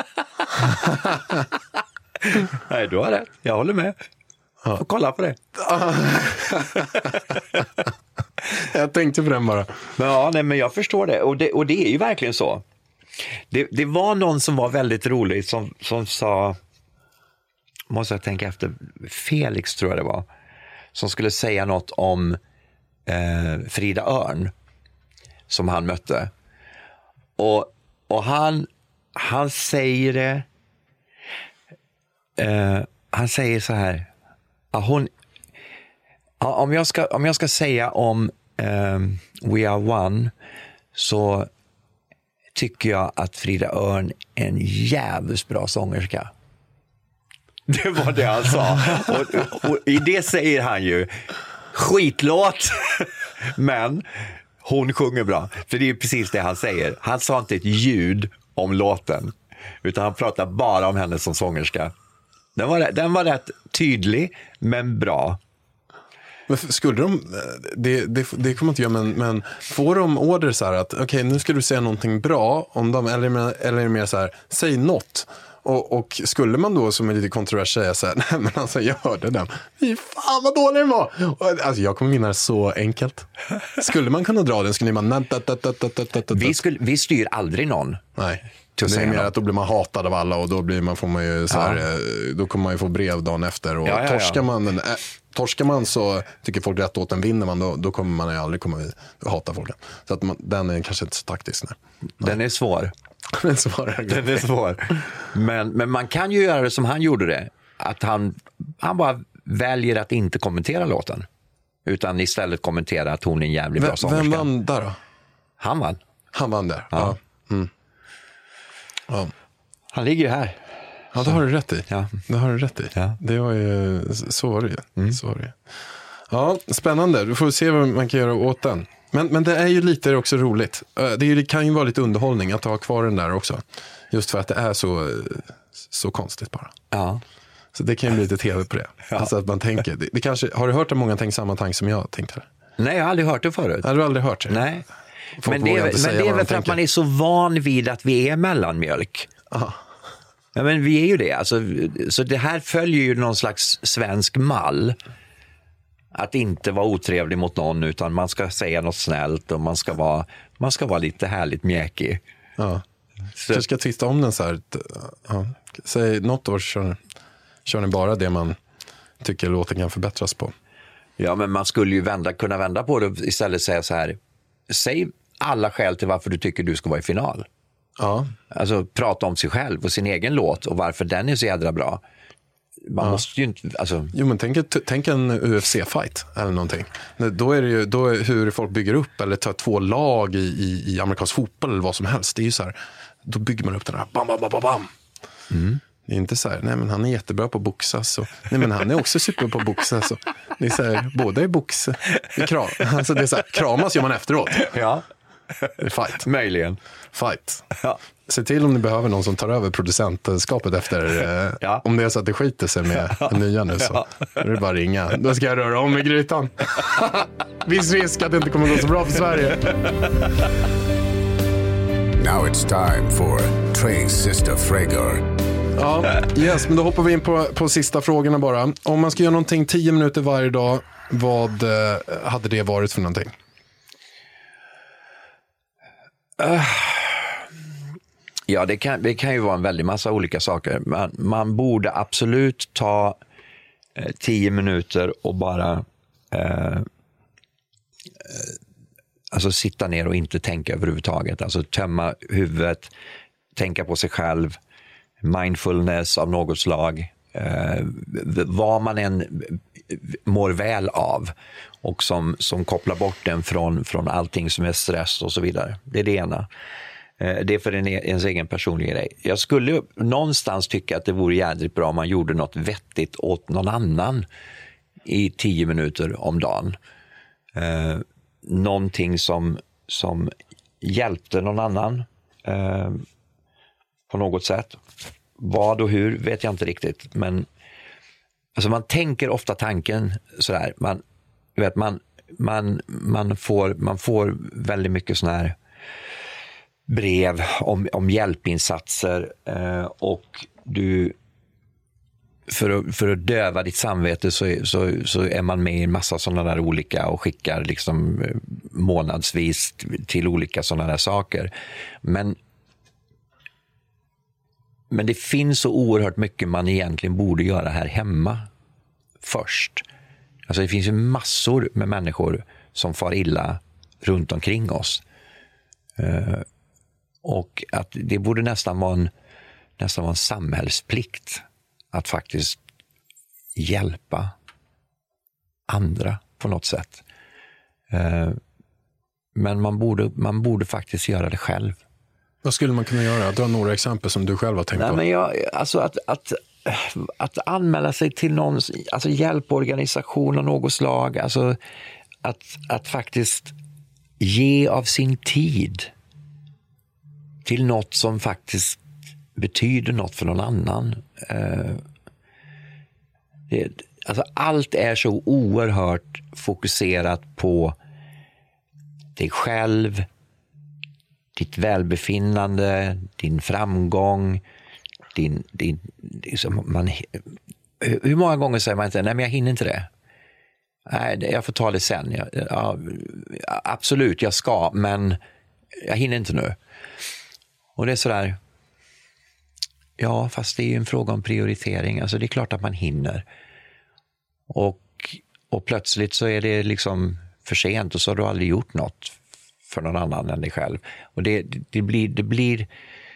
Nej, du har rätt. Jag håller med. Ja. Får kolla på det. Jag tänkte på den bara. Ja, nej, men jag förstår det. Och det, och det är ju verkligen så. Det, det var någon som var väldigt rolig som, som sa, måste jag tänka efter, Felix tror jag det var, som skulle säga något om eh, Frida Örn som han mötte. Och, och han, han säger det, eh, han säger så här, ja, hon, ja, om, jag ska, om jag ska säga om eh, We Are One så tycker jag att Frida Örn är en jävligt bra sångerska. Det var det han sa. Och, och, och i det säger han ju skitlåt, men hon sjunger bra. För det är ju precis det han säger. Han sa inte ett ljud om låten, utan han pratar bara om henne som sångerska. Den var, den var rätt tydlig, men bra. Men skulle de, det, det, det kommer inte göra, men, men får de order så här att okej, okay, nu ska du säga någonting bra om dem, eller, eller är det mer så här, säg något. Och, och skulle man då som är lite kontrovers säga så här, nej men alltså jag hörde den, fy fan vad dålig den var. Och, alltså jag kommer vinna det så enkelt. Skulle man kunna dra den, skulle man vi, skulle, vi styr aldrig någon. Nej. Det är mer att då blir man hatad av alla och då blir man, får man ju så här, ja. Då kommer man ju få brev dagen efter och ja, ja, torskar, ja. Man, äh, torskar man så tycker folk rätt åt den, vinner man då, då kommer man ju aldrig komma vid och hata folk. Så att man, den är kanske inte så taktisk. Nej. Den är svår. Den är svår. Den är svår. Men, men man kan ju göra det som han gjorde det. Att han, han bara väljer att inte kommentera låten. Utan istället kommentera att hon är en jävligt bra sångerska. Vem vann där då? Han vann. Han vann där, ja. ja. Mm. Ja. Han ligger ju här. Ja, det har du rätt i. Ja. Det har du rätt i. Ja. Det var ju, så var det ju. Mm. Så var det. Ja, spännande. Du får se vad man kan göra åt den. Men, men det är ju lite också roligt. Det, är, det kan ju vara lite underhållning att ha kvar den där också. Just för att det är så, så konstigt bara. Ja. Så det kan ju bli lite tv på det. Ja. Alltså att man tänker. Det, det kanske, har du hört att många tänkt samma tanke som jag tänkte? Nej, jag har aldrig hört det förut. Har du aldrig hört det? Nej. Men det, är, men det är väl för att man är så van vid att vi är mellanmjölk. Aha. Ja, men vi är ju det. Alltså, så det här följer ju någon slags svensk mall. Att inte vara otrevlig mot någon, utan man ska säga något snällt och man ska vara, man ska vara lite härligt mjäkig. Ja. Så jag ska twista om den så här. Ja. Säg något år kör, kör ni bara det man tycker låten kan förbättras på. Ja, men man skulle ju vända, kunna vända på det och istället säga så här. Säg alla skäl till varför du tycker du ska vara i final. Ja. Alltså prata om sig själv och sin egen låt och varför den är så jädra bra. Man ja. måste ju inte, alltså... Jo, men tänk, tänk en U F C-fight eller någonting. Då är det ju då är hur folk bygger upp eller tar två lag i, i, i amerikansk fotboll eller vad som helst. Det är ju så här, då bygger man upp den här bam, bam, bam, bam. Mm. Det är inte så här, nej men han är jättebra på boxa så, nej men han är också super på boxa så. Det är så här, båda är box. Det är kram. Alltså det är så här, kramas gör man efteråt. Ja. Fight. Möjligen. Fight. Ja. Se till om ni behöver någon som tar över producentskapet efter, eh, ja. om det är så att det skiter sig med ja. nya nu så ja. är det bara ringa. Då ska jag röra om i grytan. Viss risk att det inte kommer gå så bra för Sverige. Now it's time for Trace Sister Frager. Ja, yes, men då hoppar vi in på, på sista frågorna bara. Om man ska göra någonting tio minuter varje dag, vad eh, hade det varit för någonting? Uh, ja, det kan, det kan ju vara en väldig massa olika saker. Man, man borde absolut ta eh, tio minuter och bara eh, eh, alltså sitta ner och inte tänka överhuvudtaget. Alltså tömma huvudet, tänka på sig själv, mindfulness av något slag, eh, vad man än mår väl av och som, som kopplar bort den från, från allting som är stress och så vidare. Det är det ena. Eh, det är för en, ens egen personliga grej. Jag skulle någonstans tycka att det vore jädrigt bra om man gjorde något vettigt åt någon annan i tio minuter om dagen. Eh, någonting som, som hjälpte någon annan eh, på något sätt. Vad och hur vet jag inte riktigt, men alltså man tänker ofta tanken sådär, man vet man man man får man får väldigt mycket såna här brev om om hjälpinsatser eh, och du för att, för att döva ditt samvete så, så, så är man med i en massa sådana där olika och skickar liksom månadsvis till olika sådana där saker, men Men det finns så oerhört mycket man egentligen borde göra här hemma först. Alltså det finns ju massor med människor som far illa runt omkring oss. Uh, och att det borde nästan vara en, nästan vara en samhällsplikt att faktiskt hjälpa andra på något sätt. Uh, men man borde, man borde faktiskt göra det själv. Vad skulle man kunna göra? Dra några exempel som du själv har tänkt Nej, på. Men jag, alltså att, att, att anmäla sig till någon alltså hjälporganisation av något slag. Alltså att, att faktiskt ge av sin tid till något som faktiskt betyder något för någon annan. Det, alltså allt är så oerhört fokuserat på dig själv, ditt välbefinnande, din framgång, din, din liksom man, hur många gånger säger man inte, nej men jag hinner inte det. Nej, jag får ta det sen. Jag, ja, absolut, jag ska, men jag hinner inte nu. Och det är sådär, ja, fast det är ju en fråga om prioritering. Alltså det är klart att man hinner. Och, och plötsligt så är det liksom för sent och så har du aldrig gjort något för någon annan än dig själv. Och det, det, blir, det, blir,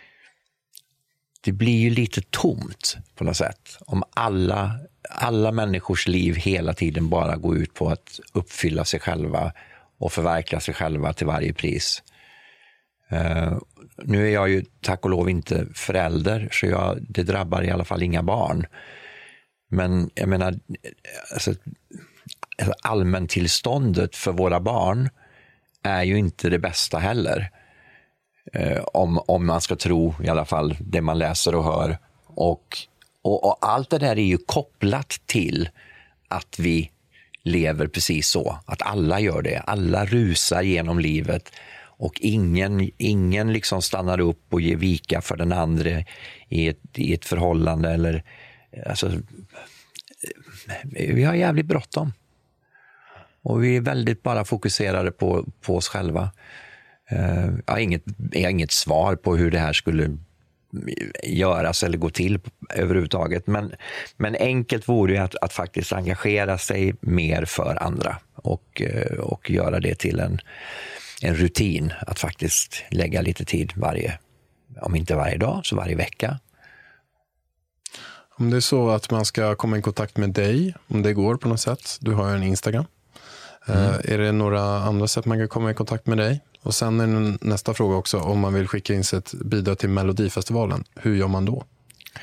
det blir ju lite tomt på något sätt. Om alla, alla människors liv hela tiden bara går ut på att uppfylla sig själva och förverkliga sig själva till varje pris. Uh, nu är jag ju tack och lov inte förälder, så jag, det drabbar i alla fall inga barn. Men jag menar, alltså, allmäntillståndet för våra barn är ju inte det bästa heller. Eh, om, om man ska tro i alla fall det man läser och hör. Och, och, och allt det där är ju kopplat till att vi lever precis så. Att alla gör det. Alla rusar genom livet. Och ingen, ingen liksom stannar upp och ger vika för den andra i ett, i ett förhållande. Eller, alltså, vi har jävligt bråttom. Och vi är väldigt bara fokuserade på, på oss själva. Uh, jag, har inget, jag har inget svar på hur det här skulle göras eller gå till överhuvudtaget. Men, men enkelt vore ju att, att faktiskt engagera sig mer för andra. Och, och göra det till en, en rutin. Att faktiskt lägga lite tid varje, om inte varje dag, så varje vecka. Om det är så att man ska komma i kontakt med dig, om det går på något sätt. Du har ju en Instagram. Mm. Uh, är det några andra sätt man kan komma i kontakt med dig? Och sen är nästa fråga också, om man vill skicka in sitt bidrag till Melodifestivalen, hur gör man då?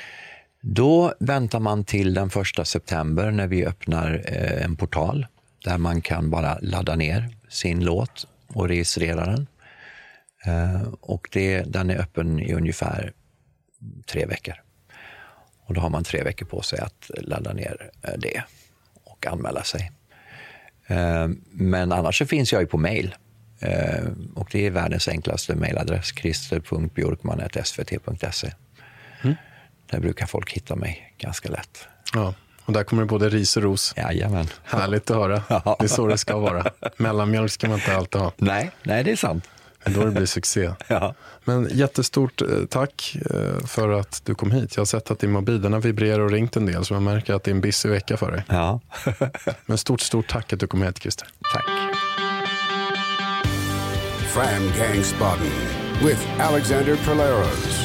Då väntar man till den första september när vi öppnar eh, en portal där man kan bara ladda ner sin låt och registrera den. Eh, och det, den är öppen i ungefär tre veckor. Och då har man tre veckor på sig att ladda ner det och anmäla sig. Eh, men annars så finns jag ju på mail. Eh, och det är världens enklaste mailadress, christer punkt bjorkman snabel-a s v t punkt se. Mm. Där brukar folk hitta mig ganska lätt. Ja, och där kommer det både ris och ros. Jajamän. Härligt att höra. Ja. Det är så det ska vara. Mellanmjölk ska man inte alltid ha. Nej, nej det är sant. Men då det blir succé. Ja. Men jättestort tack för att du kom hit. Jag har sett att din mobil den har vibrerat och ringt en del, så man märker att det är en busy vecka för dig. Ja. Men stort, stort tack att du kom hit, Christer. Tack. Fram Gangsbaden with Alexander Polaros.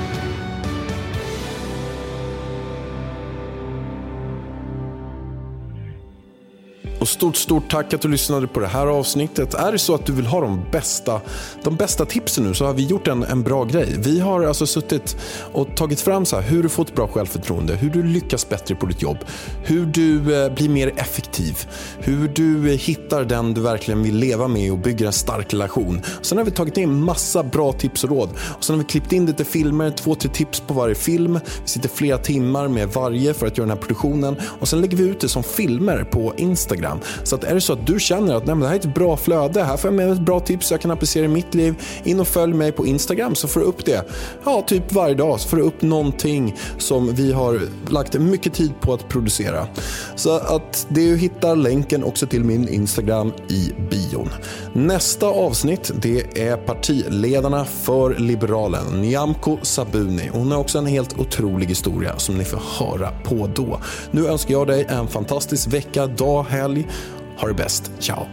Och stort, stort tack att du lyssnade på det här avsnittet. Är det så att du vill ha de bästa, de bästa tipsen nu, så har vi gjort en, en bra grej. Vi har alltså suttit och tagit fram så här, hur du får ett bra självförtroende, hur du lyckas bättre på ditt jobb, hur du eh, blir mer effektiv, hur du eh, hittar den du verkligen vill leva med och bygger en stark relation. Och sen har vi tagit in massa bra tips och råd. Och sen har vi klippt in lite filmer, två, tre tips på varje film. Vi sitter flera timmar med varje för att göra den här produktionen. Och sen lägger vi ut det som filmer på Instagram. Så att är det så att du känner att nej, men det här är ett bra flöde, här får jag med ett bra tips jag kan applicera i mitt liv, in och följ mig på Instagram så får du upp det. Ja, typ varje dag så får du upp någonting som vi har lagt mycket tid på att producera. Så att du hittar länken också till min Instagram i bion. Nästa avsnitt, det är partiledarna för Liberalen, Nyamko Sabuni. Hon har också en helt otrolig historia som ni får höra på då. Nu önskar jag dig en fantastisk vecka, dag, helg. Ha det bäst. Ciao.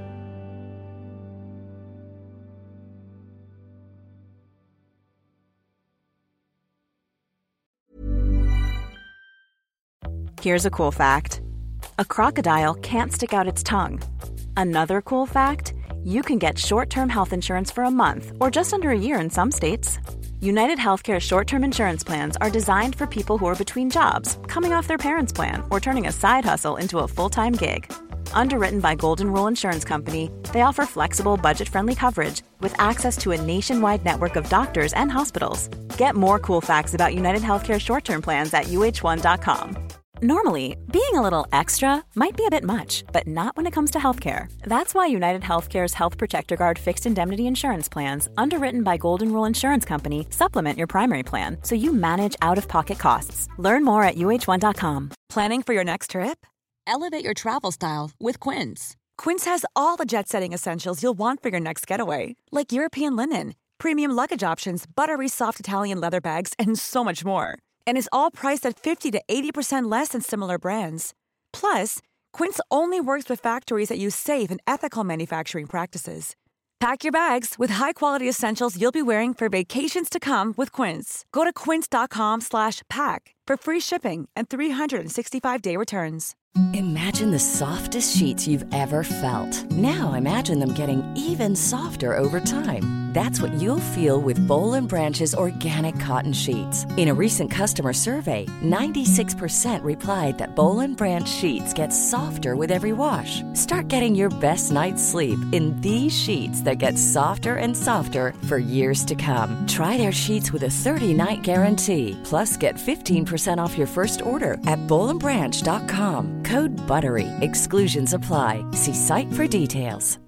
Here's a cool fact. A crocodile can't stick out its tongue. Another cool fact, you can get short-term health insurance for a month or just under a year in some states. United Healthcare short-term insurance plans are designed for people who are between jobs, coming off their parents' plan, or turning a side hustle into a full-time gig. Underwritten by Golden Rule Insurance Company, they offer flexible, budget-friendly coverage with access to a nationwide network of doctors and hospitals. Get more cool facts about United Healthcare short-term plans at U H one dot com. Normally, being a little extra might be a bit much, but not when it comes to healthcare. That's why United Healthcare's Health Protector Guard fixed indemnity insurance plans, underwritten by Golden Rule Insurance Company, supplement your primary plan so you manage out-of-pocket costs. Learn more at U H one dot com. Planning for your next trip? Elevate your travel style with Quince. Quince has all the jet-setting essentials you'll want for your next getaway, like European linen, premium luggage options, buttery soft Italian leather bags, and so much more. And is all priced at fifty to eighty percent less than similar brands. Plus, Quince only works with factories that use safe and ethical manufacturing practices. Pack your bags with high-quality essentials you'll be wearing for vacations to come with Quince. Go to quince dot com slash pack for free shipping and three sixty-five day returns. Imagine the softest sheets you've ever felt. Now imagine them getting even softer over time. That's what you'll feel with Boll and Branch's organic cotton sheets. In a recent customer survey, ninety-six percent replied that Boll and Branch sheets get softer with every wash. Start getting your best night's sleep in these sheets that get softer and softer for years to come. Try their sheets with a thirty-night guarantee. Plus, get fifteen percent off your first order at boll and branch dot com. Code BUTTERY. Exclusions apply. See site for details.